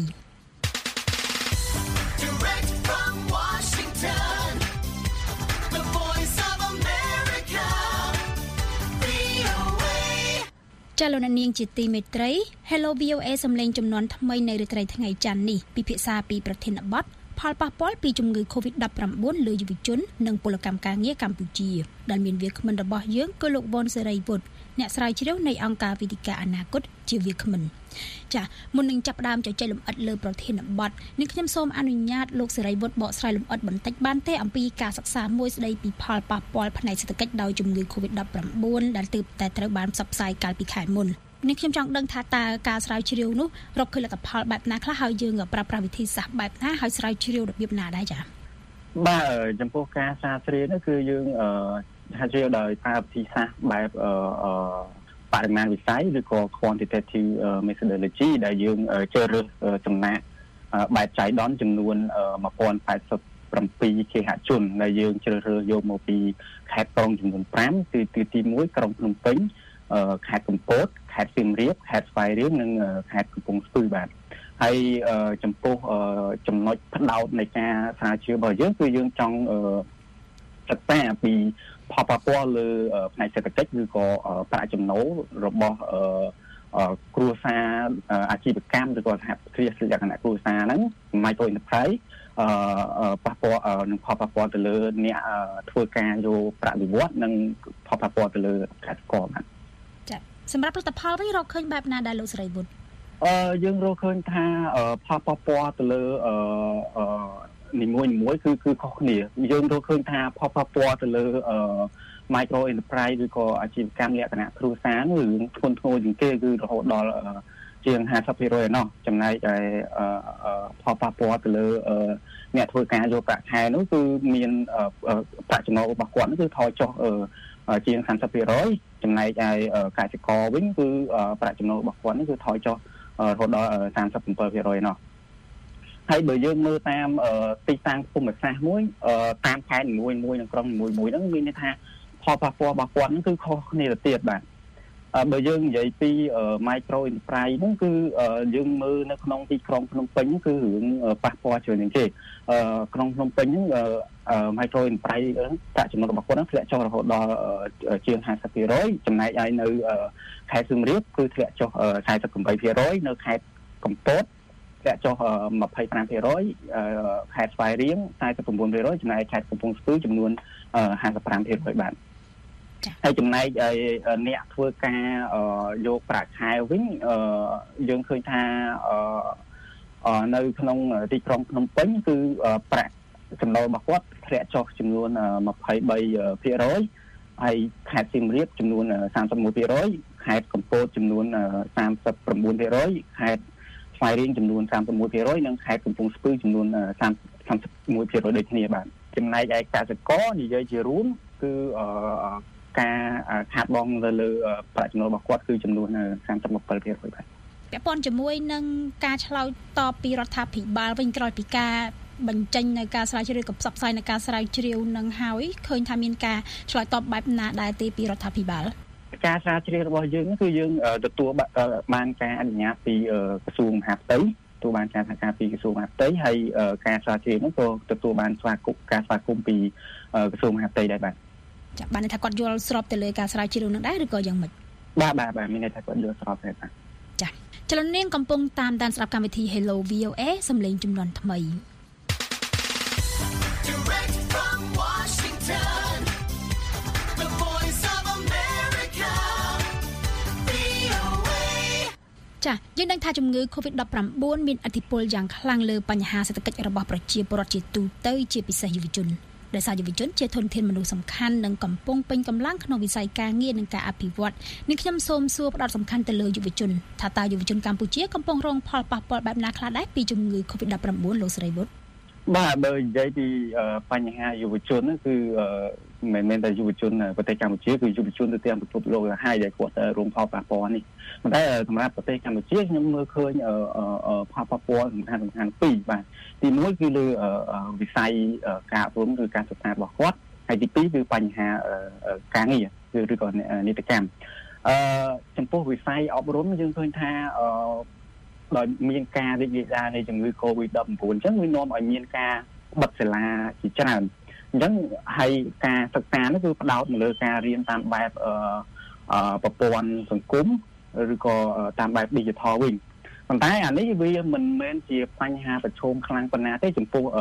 ចាលោកអ្នកនាងជាទីមេត្រី Hello វី អូ A សំឡេងចំនួនថ្មីនៅរាត្រីថ្ងៃច័ន្ទនេះពិភាក្សាពីប្រធានបទផលប៉ះពាល់ពីជំងឺ Covid ដប់ប្រាំបួន លើយុវជននិងពលកម្មការងារកម្ពុជាដែលមានវាគ្មិនរបស់យើងគឺលោកវ៉ុនសេរីវុឌ្ឍអ្នកស្រាវជ្រាវនៃអង្គការវិទ្យាអនាគតជាវាគ្មិនចាមុននឹងចាប់ផ្ដើមជជែកលម្អិតលើប្រធានបទនេះខ្ញុំសូមអនុញ្ញាតលោកសេរីវុឌ្ឍបកស្រាយលម្អិតបន្តិចបានទេអំពីការសិក្សាមួយស្ដីពីផលប៉ះពាល់ផ្នែកសេដ្ឋកិច្ចដោយជំងឺ Covid ដប់ប្រាំបួន ដែលទើបតែត្រូវបានផ្សព្វផ្សាយកាលពីខែមុននេះខ្ញុំចង់ដឹងថាតើការស្រាវជ្រាវនោះរកឃើញលទ្ធផលបែបណាខ្លះហើយយើងប្រើប្រាស់វិធីសាស្ត្របែបណាហើយស្រាវជ្រាវរបៀបណាដែរចា៎បាទចំពោះការស្រាវជ្រាវនោះគឺយើងស្រាវជ្រាវដោយប្រើវិធីសាស្ត្របែបបរិមាណវិស័យឬក៏ quantitative methodology ដែលយើងជ្រើសរើសចំណាក់បែបចៃដន្យចំនួនone thousand eighty-sevenគេហជនដែលយើងជ្រើសរើសយកមកពីខេត្តក្រុងចំនួនfiveគឺគឺទីoneក្រុងភ្នំពេញខេត្តកំពតខេត្តសៀមរាបខេត្តស្វាយរៀងនិងខេត្តកំពង់ស្ពឺបាទហើយចំពោះចំណុចផ្ដោតនៃការស្រាវជ្រាវរបស់យើងគឺយើងចង់សិក្សាពីផលប៉ះពាល់លើផ្នែកសេដ្ឋកិច្ចឬក៏ប្រាក់ចំណូលរបស់គ្រួសារអាជីវកម្មឬក៏សហគ្រាសលក្ខណៈគ្រួសារហ្នឹង micro enterprise ប៉ះពាល់នឹងផលប៉ះពាល់ទៅលើអ្នកធ្វើការយកប្រាក់បៀវត្សនិងផលប៉ះពាល់ទៅលើកសិករបាទចាសម្រាប់ផលិតផលវិញរកឃើញបែបណាដែរលោកសេរីវុឌ្ឍអឺយើងរកឃើញថាផលប៉ះពាល់ទៅលើអឺនីមួយនីមួយគឺគឺខុសគ្នាយើងរកឃើញថាផលប៉ះពាល់ទៅលើអឺ micro enterprise ឬក៏អាជីវកម្មលក្ខណៈគ្រួសារនោះរឿងធ្ងន់ធ្ងរជាងគេគឺរហូតដល់ជាងfifty percent ឯណោះចំណែកឯផលប៉ះពាល់ទៅលើអ្នកធ្វើការយកប្រាក់ខែនោះគឺមានប្រាក់ចំណូលរបស់គាត់នោះគឺថយចុះជាងthirty percent ចំណែកឯកសិករវិញគឺប្រាក់ចំណូលរបស់គាត់នេះគឺថយចុះរហូតដល់thirty-seven percent ឯណោះហើយបើយើងមើលតាមទីតាំងភូមិសាស្ត្រមួយតាមខេត្តនីមួយៗនិងក្រុងនីមួយៗហ្នឹងមានន័យថាផលប៉ះពាល់របស់គាត់ហ្នឹងគឺខុសគ្នាទៅទៀតបាទបើយើងនិយាយពី micro enterprise ហ្នឹងគឺយើងមើលនៅក្នុងទីក្រុងភ្នំពេញគឺរឿងប៉ះពាល់ច្រើនជាងគេក្នុងភ្នំពេញហ្នឹង micro enterprise ប្រាក់ចំណូលរបស់គាត់ហ្នឹងធ្លាក់ចុះរហូតដល់ជាង ห้าสิบเปอร์เซ็นต์ ចំណែកឯនៅខេត្តសៀមរាបគឺធ្លាក់ចុះ สี่สิบแปดเปอร์เซ็นต์ នៅខេត្តកំពតធ្លាក់ចុះ ยี่สิบห้าเปอร์เซ็นต์ ខេត្តស្វាយរៀង สี่สิบเก้าเปอร์เซ็นต์ ចំណែកខេត្តកំពង់ស្ពឺចំនួន ห้าสิบห้าเปอร์เซ็นต์ បាទហើយចំណែកអ្នកធ្វើការយកប្រាក់ខែវិញយើងឃើញថានៅក្នុងទីក្រុងភ្នំពេញគឺប្រាក់ចំណូលរបស់គាត់ធ្លាក់ចុះចំនួន ยี่สิบสามเปอร์เซ็นต์ ហើយខេត្តសៀមរាបចំនួន สามสิบเอ็ดเปอร์เซ็นต์ ខេត្តកំពតចំនួន สามสิบเก้าเปอร์เซ็นต์ ខេត្តស្វាយរៀងចំនួន สามสิบเอ็ดเปอร์เซ็นต์ និងខេត្តកំពង់ស្ពឺចំនួន สามสิบเอ็ดเปอร์เซ็นต์ ដូចគ្នាបាទចំណែកឯកសិករនិយាយជារួមគឺការខាតបង់ទៅលើប្រាក់ចំណូលរបស់គាត់គឺចំនួន สามสิบเจ็ดเปอร์เซ็นต์ បាទពាក់ព័ន្ធជាមួយនឹងការឆ្លើយតបពីរដ្ឋាភិបាលវិញក្រោយពីការបញ្ចេញនៅការស្រាវជ្រាវกับផ្សព្វផ្សាយនៅការស្រាវជ្រាវនឹងហើយឃើញថាមានការឆ្លើយតបបែបណាដែរទេពីរដ្ឋាភិបាលការស្រាវជ្រាវរបស់យើងគឺយើងទទួលបានការអនុញ្ញាតពីក្រសួងមហាផ្ទៃទទួលបានការសហការពីក្រសួងមហាផ្ទៃហើយការស្រាវជ្រាវនោះក៏ទទួលបានស្វាគមន៍ការស្វាគមន៍ពីក្រសួងមហាផ្ទៃដែរបាទចា៎បានន័យថាគាត់យល់ស្របទៅលើការស្រាវជ្រាវនោះដែរឬក៏យ៉ាងម៉េចបាទបាទបាទមានន័យថាគាត់យល់ស្របដែរបាទចា៎ចលនាកំពុងតាមដានស្ដាប់កម្មវិធី Hello វី អូ เอ សំឡេងជំនាន់ថ្មីចា៎យើងដឹងថាជំងឺ COVID ដប់ប្រាំបួន មានឥទ្ធិពលយ៉ាងខ្លាំងលើបញ្ហាសេដ្ឋកិច្ចរបស់ប្រជាពលរដ្ឋជាទូទៅជាពិសេសយុវជនដែលសារយុវជនជាធនធានមនុស្សសំខាន់និងកំពុងពេញកម្លាំងក្នុងវិស័យការងារនិងការអភិវឌ្ឍនេះខ្ញុំសូមសួរផ្ដោតសំខាន់ទៅលើយុវជនថាតើយុវជនកម្ពុជាកំពុងរងផលប៉ះពាល់បែបណាខ្លះដែរពីជំងឺ COVID ដប់ប្រាំបួន លោកសេរីបុត្របាទបើនិយាយពីបញ្ហាយុវជនគឺមិនមែនតែយុវជនប្រទេសកម្ពុជាគឺយុវជនទៅទាំងពិភពលោកហើយដែលគាត់រងផលប៉ះពាល់នេះប៉ុន្តែសម្រាប់ប្រទេសកម្ពុជាខ្ញុំមើលឃើញផលប៉ះពាល់សំខាន់សំខាន់ពីរបាទទីមួយគឺលើវិស័យការអប់រំឬការសិក្សារបស់គាត់ហើយទីពីរគឺបញ្ហាការងារឬក៏នីតិកម្មអឺចំពោះវិស័យអប់រំយើងឃើញថាអឺដោយមានការរីករាលដាលនៃជំងឺ COVID ដប់ប្រាំបួន អញ្ចឹងវានាំឲ្យមានការបិទសាលាជាច្រើនអញ្ចឹងហើយការសិក្សានោះគឺផ្ដោតទៅលើការរៀនតាមបែបអឺប្រព័ន្ធសង្គមឬក៏តាមបែប digital វិញប៉ុន្តែអានេះវាមិនមែនជាបញ្ហាប្រឈមខ្លាំងប៉ុណ្ណាទេចំពោះអឺ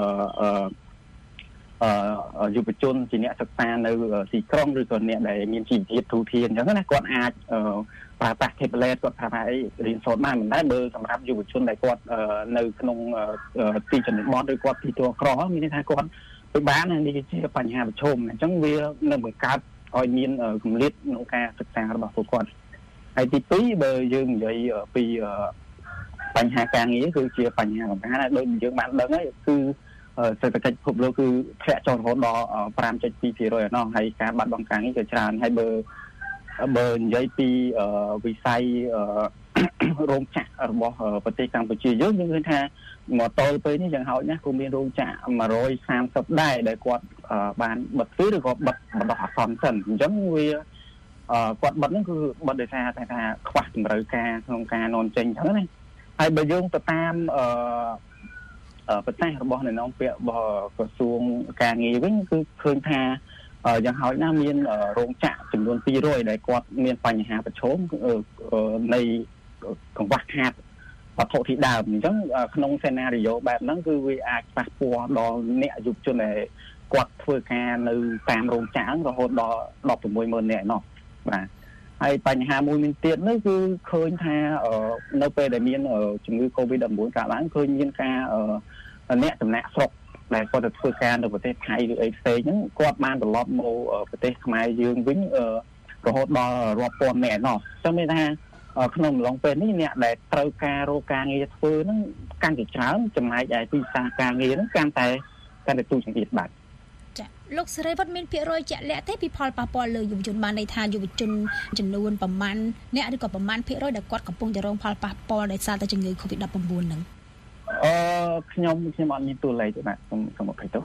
អឺយុវជនជាអ្នកសិក្សានៅទីក្រុងឬក៏អ្នកដែលមានជីវភាពទូធានអញ្ចឹងណាគាត់អាចប្រើប្រាស់ tablet គាត់ប្រើប្រាស់អីរៀនសូត្របានមិនដែរបើសម្រាប់យុវជនដែលគាត់នៅក្នុងទីជនបទឬគាត់ទីទួលក្រមានន័យថាគាត់ពិបាកណាស់នេះជាបញ្ហាប្រឈមអញ្ចឹងវានឹងបង្កើតឲ្យមានគម្លាតក្នុងការសិក្សារបស់ពួកគាត់ហើយទីពីរបើយើងនិយាយពីបញ្ហាការងារគឺជាបញ្ហាសំខាន់ហើយដូចយើងបានដឹងហើយគឺសេដ្ឋកិច្ចពិភពលោកគឺធ្លាក់ចុះរហូតដល់ five point two percent ឯណោះហើយការបាត់បង់ការងារក៏ច្រើនហើយបើបើនិយាយពីវិស័យរោងចក្ររបស់ប្រទេសកម្ពុជាយើងយើងឃើញថាមកតលពេលនេះយ៉ាងហោចណាស់ក៏មានរោងចក្រone hundred thirtyដែរដែលគាត់បានបិទទ្វារឬក៏បិទបណ្ដោះអាសន្នសិនអញ្ចឹងវាគាត់បិទហ្នឹងគឺបិទដោយសារតែថាខ្វះតម្រូវការក្នុងការនាំចេញអញ្ចឹងណាហើយបើយើងទៅតាមអឺប្រទេសរបស់អ្នកនាំពាក្យរបស់ក្រសួងការងារវិញគឺឃើញថាយ៉ាងហោចណាស់មានរោងចក្រចំនួនtwo hundredដែលគាត់មានបញ្ហាប្រឈមនៃកង្វះខាតវត្ថុធាតុដើមអញ្ចឹងក្នុងសេណារីយ៉ូបែបហ្នឹងគឺវាអាចប៉ះពាល់ដល់អ្នកយុវជនដែលគាត់ធ្វើការនៅតាមរោងចក្ររហូតដល់sixty sixម៉ឺននាក់ឯណោះបាទហើយបញ្ហាមួយមានទៀតនោះគឺឃើញថានៅពេលដែលមានជំងឺ COVID ដប់ប្រាំបួន កើតឡើងឃើញមានការអ្នកចំណាក់ស្រុកដែលគាត់ទៅធ្វើការនៅប្រទេសថៃឬអីផ្សេងហ្នឹងគាត់បានត្រឡប់មកប្រទេសខ្មែរយើងវិញរហូតដល់រាប់ពាន់នាក់ឯណោះអញ្ចឹងមានថាក្នុងអំឡុងពេលនេះអ្នកដែលត្រូវការរកការងារធ្វើហ្នឹងកាន់តែច្រើនចំណែកឯទីផ្សារការងារហ្នឹងកាន់តែកាន់តែទូចង្អៀតបាទចាលោកសេរីវត្តមានភាគរយជាក់លាក់ទេពីផលប៉ះពាល់លើយុវជនបានន័យថាយុវជនចំនួនប្រមាណអ្នកឬក៏ប្រមាណភាគរយដែលគាត់កំពុងតែរងផលប៉ះពាល់ដោយសារតែជំងឺ COVID ដប់ប្រាំបួន ហ្នឹងអឺខ្ញុំខ្ញុំអត់មានតួលេខទេបាទខ្ញុំសូមអភ័យទោស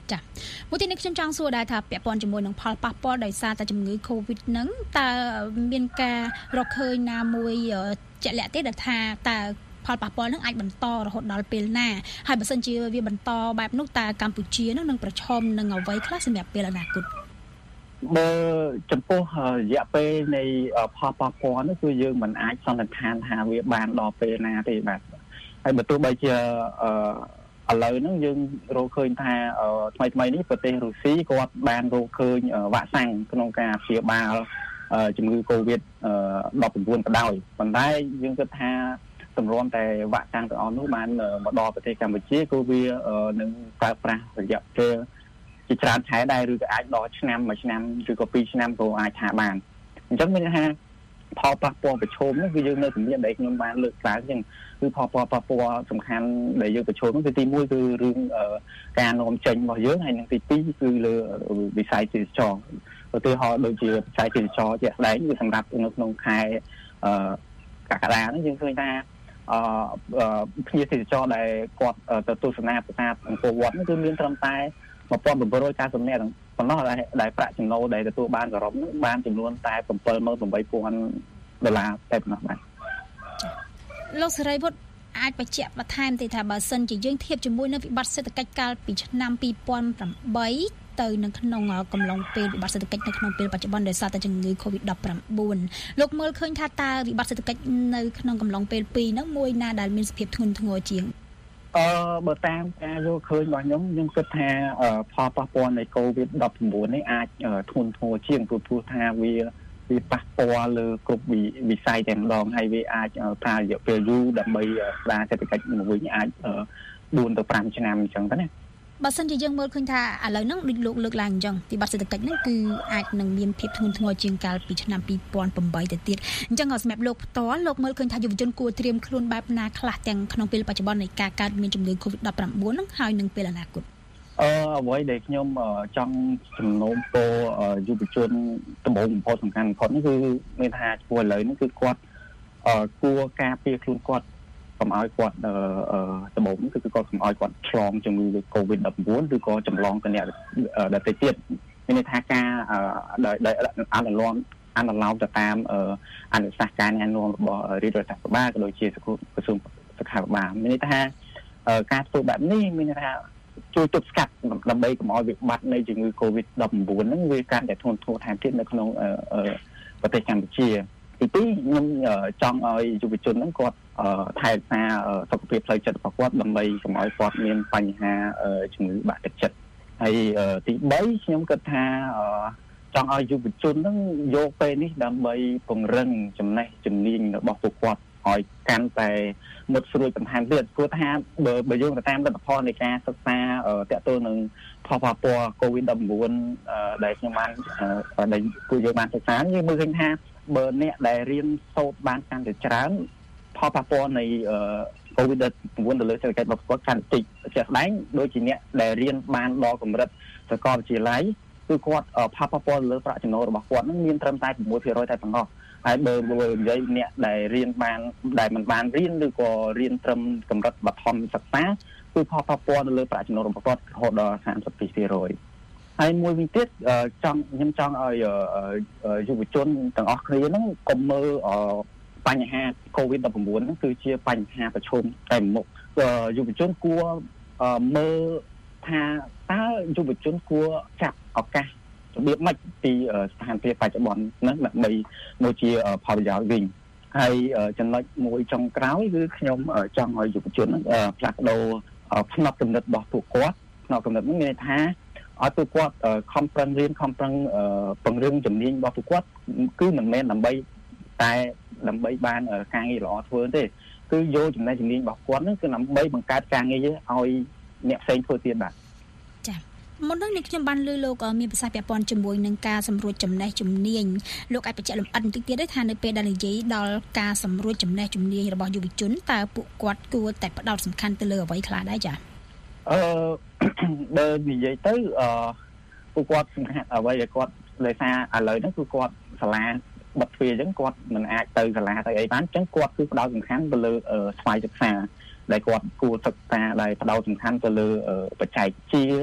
ចាមួយទីនេះខ្ញុំចង់សួរដែរថាពាក់ព័ន្ធជាមួយនឹងផលប៉ះពាល់ដោយសារតែជំងឺ Covid ហ្នឹងតើមានការរកឃើញណាមួយជាក់លាក់ទេដែលថាតើផលប៉ះពាល់នឹងអាចបន្តរហូតដល់ពេលណាហើយបើសិនជាវាបន្តបែបនោះតើកម្ពុជានឹងនឹងប្រឈមនឹងអ្វីខ្លះសម្រាប់ពេលអនាគតបើចំពោះរយៈពេលនៃផលប៉ះពាល់នោះគឺយើងមិនអាចសន្និដ្ឋានថាវាបានដល់ពេលណាទេបាទហើយបើទោះបីជាអឺឥឡូវហ្នឹងយើងរកឃើញថាថ្មីថ្មីនេះប្រទេសរុស្ស៊ីគាត់បានរកឃើញវ៉ាក់សាំងក្នុងការព្យាបាលជំងឺ Covid ដប់៩ ក៏ដោយប៉ុន្តែយើងគិតថាទម្រាំតែវ៉ាក់សាំងទាំងអស់នោះបានមកដល់ប្រទេសកម្ពុជាគឺវានឹងប្រើប្រាស់រយៈពេលជាច្រើនខែដែរឬក៏អាចដល់ឆ្នាំមួយឆ្នាំឬក៏ពីរឆ្នាំក៏អាចថាបានអញ្ចឹងមានថាផលប៉ះពាល់ប្រឈមនេះគឺយើងនៅជំនាញដែលខ្ញុំបានលើកឡើងអញ្ចឹងគឺផលប៉ះពាល់សំខាន់ដែលយើងប្រឈមនោះគឺទីមួយគឺរឿងការនាំចេញរបស់យើងហើយនិងទីពីរគឺលើវិស័យទេសចរឧទាហរណ៍ដូចជាវិស័យទេសចរជាក់ស្ដែងគឺសម្រាប់នៅក្នុងខែកក្កដានេះយើងឃើញថាអឺភ្ញៀវទេសចរដែលគាត់ទៅទស្សនាប្រាសាទអង្គរវត្តនេះគឺមានត្រឹមតែmột nghìn bảy trăm chín mươiនាក់ប៉ុណ្ណោះដែលដែលប្រាក់ចំណូលដែលទទួលបានសរុបនោះបានចំនួនតែbảyម៉ឺន៨ពាន់ដុល្លារតែប៉ុណ្ណោះបាទលោកសេរីវុឌ្ឍអាចបញ្ជាក់បន្ថែមទេថាបើសិនជាយើងធៀបជាមួយនឹងវិបត្តិសេដ្ឋកិច្ចកាលពីឆ្នាំពីរពាន់ប្រាំបីទៅនៅក្នុងកំឡុងពេលវិបត្តិសេដ្ឋកិច្ចនៅក្នុងពេលបច្ចុប្បន្នដោយសារតែជំងឺ Covid ដប់ប្រាំបួន លោកមើលឃើញថាតើវិបត្តិសេដ្ឋកិច្ចនៅក្នុងកំឡុងពេលពីរហ្នឹងមួយណាដែលមានសភាពធ្ងន់ធ្ងរជាងអឺបើតាមការយល់ឃើញរបស់ខ្ញុំខ្ញុំគិតថាផលប៉ះពាល់នៃ Covid ដប់៩ នេះអាចធ្ងន់ធ្ងរជាងព្រោះថាវាវាប៉ះពាល់លើគ្រប់វិស័យតែម្ដងហើយវាអាចប្រើរយៈពេលយូរដើម្បីស្ដារសេដ្ឋកិច្ចមួយវិញអាចបួនទៅប្រាំឆ្នាំអញ្ចឹងទៅណាបើសិនជាយើងមើលឃើញថាឥឡូវហ្នឹងដូចលោកលើកឡើងអញ្ចឹងវិបត្តិសេដ្ឋកិច្ចហ្នឹងគឺអាចនឹងមានភាពធ្ងន់ធ្ងរជាងកាលពីឆ្នាំពីរពាន់ប្រាំបីទៅទៀតអញ្ចឹងសម្រាប់លោកផ្ទាល់លោកមើលឃើញថាយុវជនគួរត្រៀមខ្លួនបែបណាខ្លះទាំងក្នុងពេលបច្ចុប្បន្ននៃការកើតមានជំងឺ Covid ដប់ប្រាំបួនហ្នឹងហើយនឹងពេលអនាគតអឺអ្វីដែលខ្ញុំចង់ជំនុំពរយុវជនដំបូងបំផុតសំខាន់បំផុតនេះគឺមានថាឈ្មោះឥឡូវនេះគឺគាត់គួរការពារខ្លួនគាត់កុំឲ្យគាត់ដំបូងគឺគាត់កុំឲ្យគាត់ឆ្លងជំងឺ Covid ដប់៩ឬក៏ចម្លងទៅអ្នកដទៃទៀតមានន័យថាការដោយអនុលោមអនុលោមទៅតាមអនុសាសន៍ការណែនាំរបស់រាជរដ្ឋាភិបាលក៏ដូចជាក្រសួងសុខាភិបាលមានន័យថាការធ្វើបែបនេះមានន័យថាជួយទប់ស្កាត់ដើម្បីកុំឲ្យវិបត្តិនៃជំងឺ Covid ដប់៩ហ្នឹងវាកាន់តែធ្ងន់ធ្ងរថែមទៀតនៅក្នុងប្រទេសកម្ពុជាទីពីរខ្ញុំចង់ឲ្យយុវជនហ្នឹងគាត់ថែរក្សាសុខភាពផ្លូវចិត្តរបស់គាត់ដើម្បីកុំឲ្យគាត់មានបញ្ហាជំងឺបាក់ទឹកចិត្តហើយទីបីខ្ញុំគិតថាចង់ឲ្យយុវជនហ្នឹងយកពេលនេះដើម្បីពង្រឹងចំណេះជំនាញរបស់ពួកគាត់ឲ្យកាន់តែមុតស្រួយបន្ថែមទៀតព្រោះថាបើបើយើងទៅតាមលទ្ធផលនៃការសិក្សាតាក់ទងនឹងផលប៉ះពាល់ Covid ដប់៩ដែលខ្ញុំបានដែលពួកយើងបានសិក្សាយើងមើលឃើញថាបើអ្នកដែលរៀនសូត្របានកាន់តែច្រើនផលប៉ះពាល់នៃ Covid ដប់៩ទៅលើសេដ្ឋកិច្ចរបស់គាត់កាន់តែតិចជាក់ស្ដែងដូចជាអ្នកដែលរៀនបានដល់កម្រិតសាកលវិទ្យាល័យគឺគាត់ផលប៉ះពាល់លើប្រាក់ចំណូលរបស់គាត់នឹងមានត្រឹមតែ៦ភាគរយតែប៉ុណ្ណោះហើយបើនិយាយអ្នកដែលរៀនបានដែលមិនបានរៀនឬក៏រៀនត្រឹមកម្រិតបឋមសិក្សាគឺផលប៉ះពាល់ទៅលើប្រាក់ចំណូលរបស់គាត់រហូតដល់សាមសិបពីរភាគរយហើយមួយវិញទៀតចង់ខ្ញុំចង់ឲ្យយុវជនទាំងអស់គ្នាហ្នឹងកុំមើលបញ្ហា Covid ដប់៩ហ្នឹងគឺជាបញ្ហាប្រឈមតែមុខយុវជនគួរមើលថាតើយុវជនគួរចាប់ឱកាសរបៀបម៉េចពីស្ថានភាពបច្ចុប្បន្នហ្នឹងដើម្បីមកជាផលប្រយោជន៍វិញហើយចំណុចមួយចុងក្រោយគឺខ្ញុំចង់ឲ្យយុវជនហ្នឹងផ្លាស់ប្ដូរផ្នត់គំនិតរបស់ពួកគាត់ផ្នត់គំនិតហ្នឹងមានន័យថាឲ្យពួកគាត់ខំប្រឹងរៀនខំប្រឹងពង្រឹងជំនាញរបស់ពួកគាត់គឺមិនមែនដើម្បីតែដើម្បីបានការងារល្អធ្វើទេគឺយកចំណេះជំនាញរបស់គាត់ហ្នឹងគឺដើម្បីបង្កើតការងារឲ្យអ្នកផ្សេងធ្វើទៀតបាទចា៎មុននេះនេះខ្ញុំបានលើលោកមានប្រសាសន៍ពាក់ព័ន្ធជាមួយនឹងការសម្រួចចំណេះជំនាញលោកអាចបញ្ជាក់លម្អិតបន្តិចទៀតដែរថានៅពេលដែលនិយាយដល់ការសម្រួចចំណេះជំនាញរបស់យុវជនតើពួកគាត់គួរតែផ្ដោតសំខាន់ទៅលើអ្វីខ្លះដែរចា៎អឺបើនិយាយទៅអឺពួកគាត់សំខាន់អ្វីដែលគាត់ដោយសារឥឡូវហ្នឹងគឺគាត់សាលាបិទទ្វារអញ្ចឹងគាត់មិនអាចទៅសាលាទៅអីបានអញ្ចឹងគាត់គឺផ្ដោតសំខាន់ទៅលើស្វ័យសិក្សាដែលគាត់គួរសិក្សាដែលផ្ដោតសំខាន់ទៅលើបច្ចេកវិទ្យា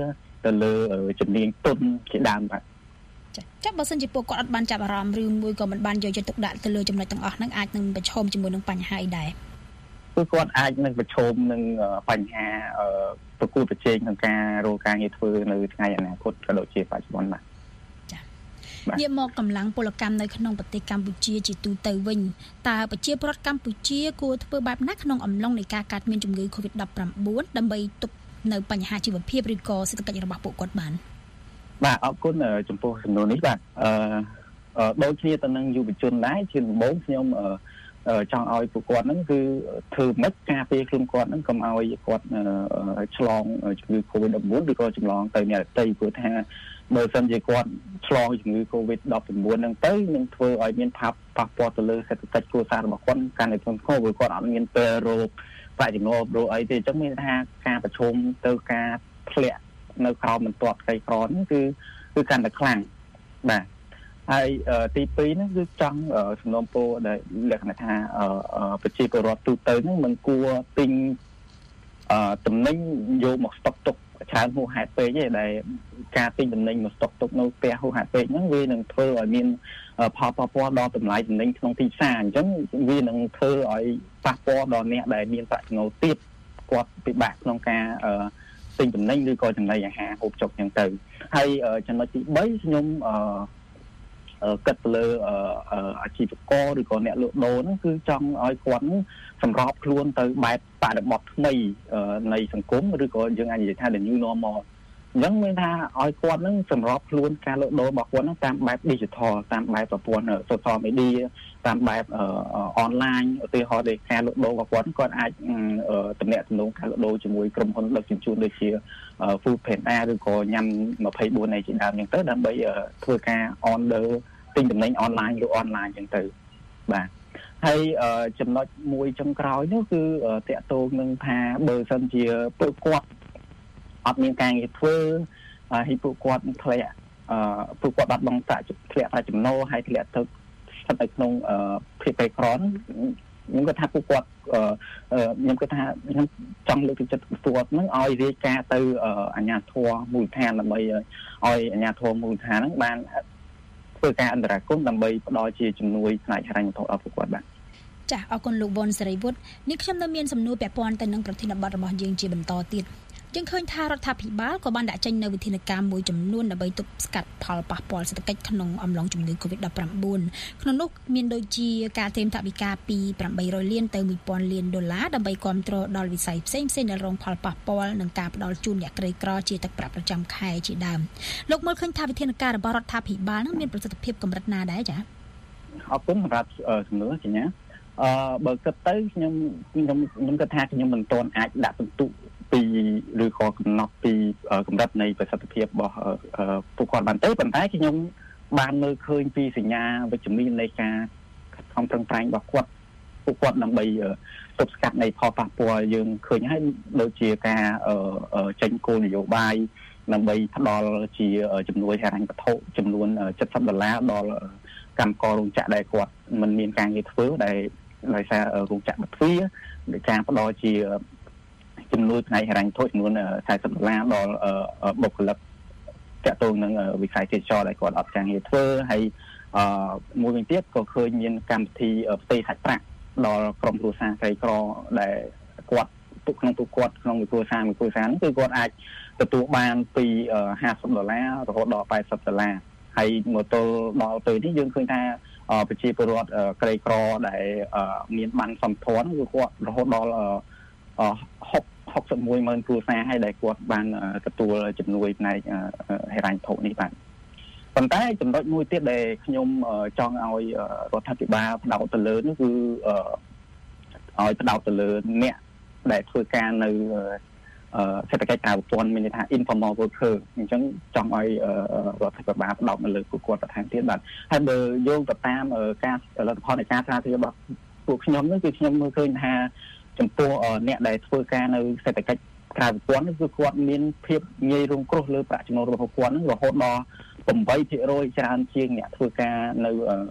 ទៅលើជំនាញទុនជាដើមបាទចា៎បើសិនជាពួកគាត់អត់បានចាប់អារម្មណ៍ឬមួយក៏មិនបានយកចិត្តទុកដាក់ទៅលើចំណុចទាំងអស់ហ្នឹងអាចនឹងប្រឈមជាមួយនឹងបញ្ហាអីដែរគឺគាត់អាចនឹងប្រឈមនឹងបញ្ហាប្រគួតប្រជែងក្នុងការរកការងារធ្វើនៅថ្ងៃអនាគតក៏ដូចជាបច្ចុប្បន្នបាទចា៎ងាកមកកម្លាំងពលកម្មនៅក្នុងប្រទេសកម្ពុជាជាទូទៅវិញតើប្រជាពលរដ្ឋកម្ពុជាគួរធ្វើបែបណាក្នុងអំឡុងនៃការកើតមានជំងឺ Covid ដប់ប្រាំបួន ដើម្បីទប់នៅបញ្ហាជីវភាពឬក៏សេដ្ឋកិច្ចរបស់ពួកគាត់បានបាទអរគុណចំពោះសំណួរនេះបាទអឺដូចគ្នាទៅនឹងយុវជនដែរជាដំបូងខ្ញុំចង់ឲ្យពួកគាត់ហ្នឹងគឺធ្វើម៉េចការពារខ្លួនគាត់ហ្នឹងកុំឲ្យគាត់ឆ្លងជំងឺ Covid ដប់ប្រាំបួន ឬក៏ចម្លងទៅអ្នកដទៃព្រោះថាបើសិនជាគាត់ឆ្លងជំងឺ Covid ដប់ប្រាំបួន ហ្នឹងទៅនឹងធ្វើឲ្យមានផលប៉ះពាល់ទៅលើសេដ្ឋកិច្ចគ្រួសាររបស់គាត់កាន់តែធ្ងន់ធ្ងរព្រោះគាត់អត់មានពេលរកប្រាក់ចំណូលរកអីទេអញ្ចឹងមានថាការប្រឈមទៅការធ្លាក់នៅក្រោមបន្ទាត់ក្រីក្រនេះគឺគឺកាន់តែខ្លាំងបាទហើយទីពីរហ្នឹងគឺចង់សំណូមពរដែលលក្ខណៈថាប្រជាពលរដ្ឋទូទៅហ្នឹងមិនគួរទិញតំណែងយកមកស្តុកទុកច្រើនហួសហេតុពេកទេដែលការទិញតំណែងមកស្តុកទុកនៅផ្ទះហួសហេតុពេកហ្នឹងវានឹងធ្វើឲ្យមានផលប៉ះពាល់ដល់តម្លៃតំណែងក្នុងទីផ្សារអញ្ចឹងវានឹងធ្វើឲ្យប៉ះពាល់ដល់អ្នកដែលមានប្រាក់ចំណូលទាបគាត់ពិបាកក្នុងការទិញតំណែងឬក៏ចំណីអាហារហូបចុកអញ្ចឹងទៅហើយចំណុចទីបីខ្ញុំអឺគិតទៅលើអាជីវករឬក៏អ្នកលក់ដូរហ្នឹងគឺចង់ឲ្យគាត់សម្របខ្លួនទៅបែបបរិបទថ្មីនៃសង្គមឬក៏យើងអាចនិយាយថា the new normal អញ្ចឹងមានថាឲ្យគាត់ហ្នឹងសម្របខ្លួនការលក់ដូររបស់គាត់ហ្នឹងតាមបែប digital តាមបែបប្រព័ន្ធ social media តាមបែបអនឡាញឧទាហរណ៍ដូចការលក់ដូររបស់គាត់គាត់អាចតំណាក់តំណងការលក់ដូរជាមួយក្រុមហ៊ុនដឹកជញ្ជូនដូចជា Food Panda ឬក៏ញ៉ាំยี่สิบสี่នៃជាដើមអញ្ចឹងទៅដើម្បីធ្វើការ order ទិញតំណែងអនឡាញឬអនឡាញអញ្ចឹងទៅបាទហើយចំណុចមួយចុងក្រោយនោះគឺតកតងនឹងថាបើសិនជាពួកគាត់អត់មានការងារធ្វើហើយពួកគាត់ធ្លាក់ពួកគាត់បាត់បង់ប្រាក់ធ្លាក់ប្រាក់ចំណូលហើយធ្លាក់ទៅស្ថិតនៅក្នុងភាពក្រីក្រខ្ញុំគាត់ថាពួកគាត់ខ្ញុំគាត់ថាខ្ញុំចង់លើកទឹកចិត្តពួកគាត់ហ្នឹងឲ្យរាយការណ៍ទៅអាជ្ញាធរមូលដ្ឋានដើម្បីឲ្យអាជ្ញាធរមូលដ្ឋានហ្នឹងបានធ្វើការអន្តរាគមន៍ដើម្បីផ្ដល់ជាជំនួយផ្នែកហិរញ្ញវត្ថុដល់ពួកគាត់បាទចា៎អរគុណលោកវ៉ុនសេរីវុឌ្ឍនេះខ្ញុំនៅមានសំណួរពាក់ព័ន្ធទៅនឹងប្រធានបទរបស់យើងជាបន្តទៀតយើងឃើញថារដ្ឋាភិបាលក៏បានដាក់ចេញនូវវិធានការមួយចំនួនដើម្បីទប់ស្កាត់ផលប៉ះពាល់សេដ្ឋកិច្ចក្នុងអំឡុងជំងឺ Covid ដប់ប្រាំបួន ក្នុងនោះមានដូចជាការត្រៀមថវិកាពីប្រាំបីរយលានទៅមួយពាន់លានដុល្លារដើម្បីគ្រប់គ្រងដល់វិស័យផ្សេងៗដែលរងផលប៉ះពាល់នឹងការផ្ដល់ជូនអ្នកក្រីក្រជាទឹកប្រាក់ប្រចាំខែជាដើមលោកមើលឃើញថាវិធានការរបស់រដ្ឋាភិបាលនឹងមានប្រសិទ្ធភាពកម្រិតណាដែរចា៎អរគុណសម្រាប់សំណួរកញ្ញាអឺបើគិតទៅខ្ញុំខ្ញុំខ្ញុំគិតថាខ្ញុំមិនទាន់អាចដាក់ពិន្ទុពីឬក៏កំណត់ពីកម្រិតនៃប្រសិទ្ធភាពរបស់ពួកគាត់បានទេប៉ុន្តែខ្ញុំបានមើលឃើញពីសញ្ញាវិជ្ជមាននៃការខិតខំប្រឹងប្រែងរបស់គាត់ពួកគាត់ដើម្បីទប់ស្កាត់នៃផលប៉ះពាល់យើងឃើញហើយដូចជាការចេញគោលនយោបាយដើម្បីផ្ដល់ជាជំនួយហិរញ្ញវត្ថុចំនួនเจ็ดสิบដុល្លារដល់កម្មកររោងចក្រដែលគាត់មិនមានការងារធ្វើដែលដោយសាររោងចក្របិទទ្វារដោយការផ្ដល់ជាចំនួនផ្នែកហិរញ្ញវត្ថុចំនួនสี่สิบដុល្លារដល់បុគ្គលិកតាក់ទងនឹងវិស័យទេសចរដែលគាត់អត់ការងារធ្វើហើយមួយវិញទៀតក៏ឃើញមានកម្មវិធីផ្ទេរសាច់ប្រាក់ដល់ក្រុមគ្រួសារក្រីក្រដែលគាត់ទុកក្នុងទូគាត់ក្នុងគ្រួសារមួយគ្រួសារហ្នឹងគឺគាត់អាចទទួលបានពីห้าสิบដុល្លាររហូតដល់แปดสิบដុល្លារហើយមកទល់ដល់ពេលនេះយើងឃើញថាប្រជាពលរដ្ឋក្រីក្រដែលមានបានសម្ភារគឺគាត់រហូតដល់หกสิบเอ็ดหมื่นគ្រួសារហើយដែលគាត់បានទទួលជំនួយផ្នែកហិរញ្ញវត្ថុនេះបាទប៉ុន្តែចំណុចមួយទៀតដែលខ្ញុំចង់ឲ្យរដ្ឋាភិបាលផ្ដោតទៅលើនោះគឺឲ្យផ្ដោតទៅលើអ្នកដែលធ្វើការនៅសេដ្ឋកិច្ចក្រៅប្រព័ន្ធមានន័យថា informal worker អញ្ចឹងចង់ឲ្យរដ្ឋាភិបាលផ្ដោតទៅលើពួកគាត់បន្ថែមទៀតបាទហើយបើយោងទៅតាមការលទ្ធផលនៃការស្រាវជ្រាវរបស់ពួកខ្ញុំនោះគឺខ្ញុំមើលឃើញថាចំពោះអ្នកដែលធ្វើការនៅសេដ្ឋកិច្ចក្រៅប្រព័ន្ធនោះគឺគាត់មានភាពងាយរងគ្រោះលើប្រាក់ចំណូលរបស់គាត់នឹងរហូតដល់แปดភាគរយច្រើនជាងអ្នកធ្វើការនៅ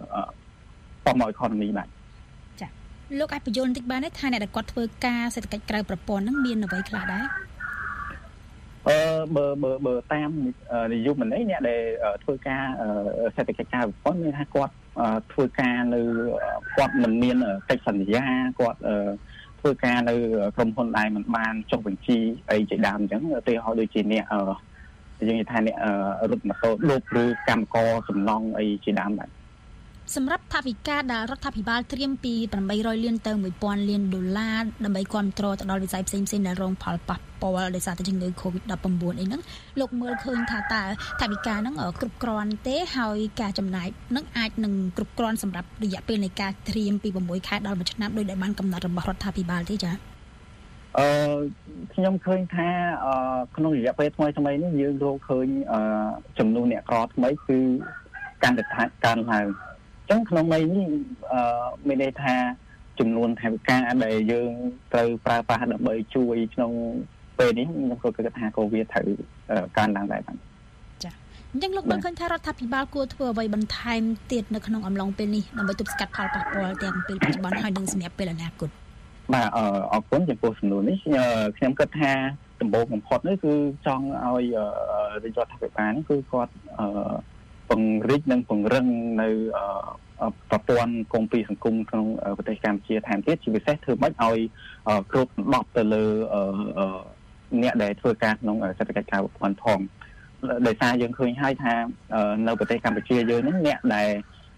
formal economy បាទចា៎លោកអាចបញ្យល់បន្តិចបានទេថាអ្នកដែលគាត់ធ្វើការសេដ្ឋកិច្ចក្រៅប្រព័ន្ធនឹងមានអ្វីខ្លះដែរអឺបើបើបើតាមនិយមន័យអ្នកដែលធ្វើការសេដ្ឋកិច្ចការវិវត្តមានថាគាត់ធ្វើការនៅគាត់មិនមានកិច្ចសន្យាគាត់ធ្វើការនៅក្រុមហ៊ុនដែលមិនបានចុះបញ្ជីអីជាដើមអញ្ចឹងឧទាហរណ៍ដូចជាអ្នកយើងនិយាយថាអ្នករត់ម៉ូតូដប់ឬកម្មករសំណង់អីជាដើមបាទសម្រាប់ថវិកាដែលរដ្ឋាភិបាលត្រៀមពីeight hundredលានទៅone thousandលានដុល្លារដើម្បីគ្រប់គ្រងទៅដល់វិស័យផ្សេងៗដែលរងផលប៉ះពាល់ដោយសារតែជំងឺ COVID nineteen អីហ្នឹងលោកមើលឃើញថាតើថវិកាហ្នឹងគ្រប់គ្រាន់ទេហើយការចំណាយហ្នឹងអាចនឹងគ្រប់គ្រាន់សម្រាប់រយៈពេលនៃការត្រៀមពីsixខែដល់oneឆ្នាំដោយដែលបានកំណត់របស់រដ្ឋាភិបាលទេចា៎អឺខ្ញុំឃើញថាក្នុងរយៈពេលថ្មីថ្មីនេះយើងរកឃើញចំនួនអ្នកក្រថ្មីគឺកាន់តែកើនឡើងចឹងក្នុងន័យនេះអឺមានន័យថាចំនួនថវិកាដែលយើងត្រូវប្រើប្រាស់ដើម្បីជួយក្នុងពេលនេះខ្ញុំក៏គិតថាក៏វាត្រូវកើនឡើងដែរបាទចាអញ្ចឹងលោកបានឃើញថារដ្ឋាភិបាលគួរធ្វើអ្វីបន្ថែមទៀតនៅក្នុងអំឡុងពេលនេះដើម្បីទប់ស្កាត់ផលប៉ះពាល់ទាំងពេលបច្ចុប្បន្នហើយនិងសម្រាប់ពេលអនាគតបាទអរគុណចំពោះសំណួរនេះខ្ញុំគិតថាដំបូងបំផុតនេះគឺចង់ឲ្យរដ្ឋាភិបាលនេះគឺគាត់អឺពង្រីកនិងពង្រឹងនៅប្រព័ន្ធគម្ពីរសង្គមក្នុងប្រទេសកម្ពុជាថែមទៀតជាពិសេសធ្វើម៉េចឲ្យគ្រប់ដប់ទៅលើអ្នកដែលធ្វើការក្នុងសេដ្ឋកិច្ចការវិវត្តផងដោយសារយើងឃើញហើយថានៅប្រទេសកម្ពុជាយើងហ្នឹងអ្នកដែល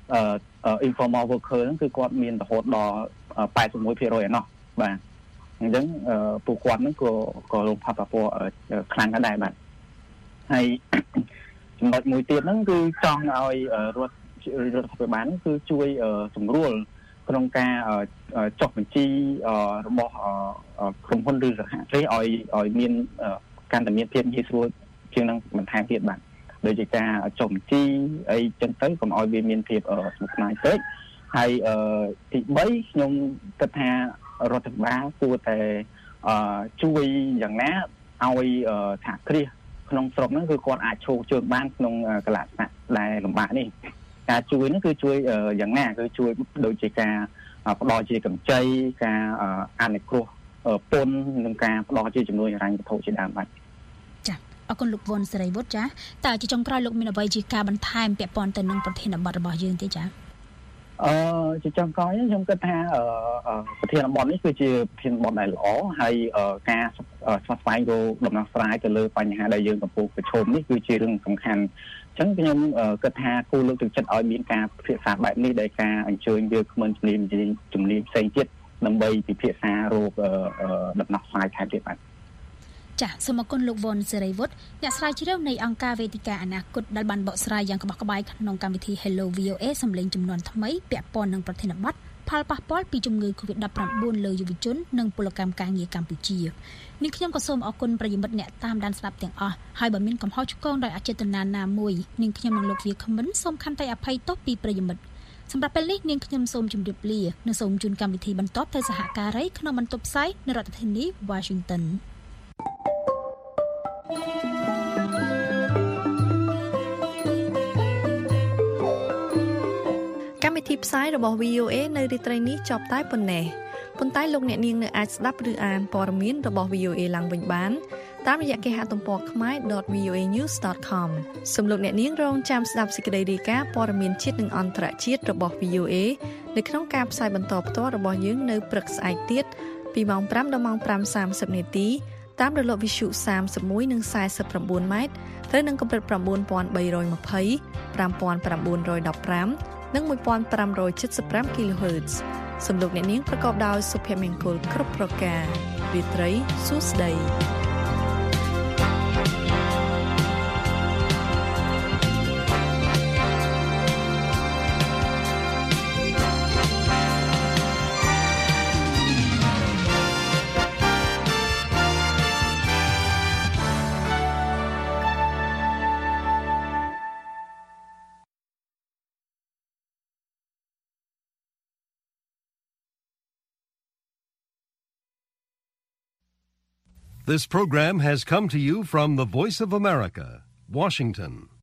informal worker ហ្នឹងគឺគាត់មានរហូតដល់eighty-one percent ឯណោះបាទអញ្ចឹងពួកគាត់ហ្នឹងក៏ក៏រងផលប៉ះពាល់ខ្លាំងដែរបាទហើយចំណុចមួយទៀតហ្នឹងគឺចង់ឲ្យរដ្ឋរដ្ឋាភិបាលគឺជួយសម្រួលក្នុងការចុះបញ្ជីរបស់ក្រុមហ៊ុនឬសហគ្រាសឲ្យឲ្យមានកាន់តែមានភាពងាយស្រួលជាងនឹងបន្ថែមទៀតបាទដូចជាការចុះបញ្ជីអីចឹងទៅកុំឲ្យវាមានភាពស្មុគស្មាញពេកហើយទីthreeខ្ញុំគិតថារដ្ឋាភិបាលគួរតែជួយយ៉ាងណាឲ្យសហគ្រាសក្នុងស្រុកហ្នឹងគឺគាត់អាចឈោជើងបានក្នុងកលៈស័កដែលលំបាកនេះការជួយហ្នឹងគឺជួយយ៉ាងណាគឺជួយដូចជាការផ្ដល់ជាកម្ចីការអនុគ្រោះពន្ធនិងការផ្ដល់ជាជំនួយហិរញ្ញវត្ថុជាដើមបាទចា៎អរគុណលោកវ៉ុនសេរីវុឌ្ឍចា៎តើជាចុងក្រោយលោកមានអ្វីជាការបន្ថែមពាក់ព័ន្ធទៅនឹងប្រធានបទរបស់យើងទេចា៎អឺជាចុងក្រោយខ្ញុំគិតថាប្រធានបទនេះគឺជាប្រធានបទដែលល្អហើយការស្វែងស្វែងរកដំណោះស្រាយទៅលើបញ្ហាដែលយើងកំពុងប្រឈមនេះគឺជារឿងសំខាន់អញ្ចឹងខ្ញុំគិតថាគួរលើកទឹកចិត្តឲ្យមានការពិភាក្សាបែបនេះដែលការអញ្ជើញវាគ្មិនជំនាញជំនាញផ្សេងទៀតដើម្បីពិភាក្សារោគដំណោះស្រាយថែមទៀតបាទចាសសូមអរគុណលោកវ៉ុនសេរីវុឌ្ឍអ្នកស្រាវជ្រាវនៃអង្គការវេទិកាអនាគតដែលបានបកស្រាយយ៉ាងក្បោះក្បាយក្នុងកម្មវិធី Hello វី អូ เอ សម្លេងចំនួនថ្មីពាក់ព័ន្ធនឹងប្រធានបទផលប៉ះពាល់ពីជំងឺ COVID nineteen លើយុវជននិងពលកម្មការងារកម្ពុជានេះខ្ញុំក៏សូមអរគុណប្រិយមិត្តអ្នកតាមដានស្ដាប់ទាំងអស់ហើយបើមានកំហុសឆ្គងដោយអចេតនាណាមួយនាងខ្ញុំនិងលោកវាគ្មិនសូមខន្តីអភ័យទោសពីប្រិយមិត្តសម្រាប់ពេលនេះនាងខ្ញុំសូមជម្រាបលានិងសូមជូនកម្មវិធីបន្តទៅសហការីក្នុងបន្ទប់ផ្សាយនៅរដ្ឋធានី Washington កម្មវិធីផ្សាយរបស់ វី អូ เอ នៅរាត្រីនេះចប់តែប៉ុណ្ណេះប៉ុន្តែលោកអ្នកនាងនៅអាចស្ដាប់ឬអានព័ត៌មានរបស់ វី អូ เอ ឡើងវិញបានតាមរយៈគេហទំព័រ khmae dot v o a news dot com សូមលោកអ្នកនាងរងចាំស្ដាប់សេចក្តីរាយការណ៍ព័ត៌មានជាតិនិងអន្តរជាតិរបស់ វី អូ အေ នៅក្នុងការផ្សាយបន្តផ្ទាល់របស់យើងនៅព្រឹកស្អែកទៀតពីម៉ោងfiveដល់ម៉ោងfive thirtyនាទីតាមរលកវិទ្យុthirty-oneនិងforty-nineម៉ែត្រត្រូវនឹងកម្រិតnine thousand three hundred twenty, five thousand nine hundred fifteenនិងfifteen seventy-five គីឡូហឺតซ์សំលោកអ្នកនាងប្រកបដោយសុភមង្គលគ្រប់ប្រការរាត្រីសួស្តី This program has come to you from the Voice of America, Washington.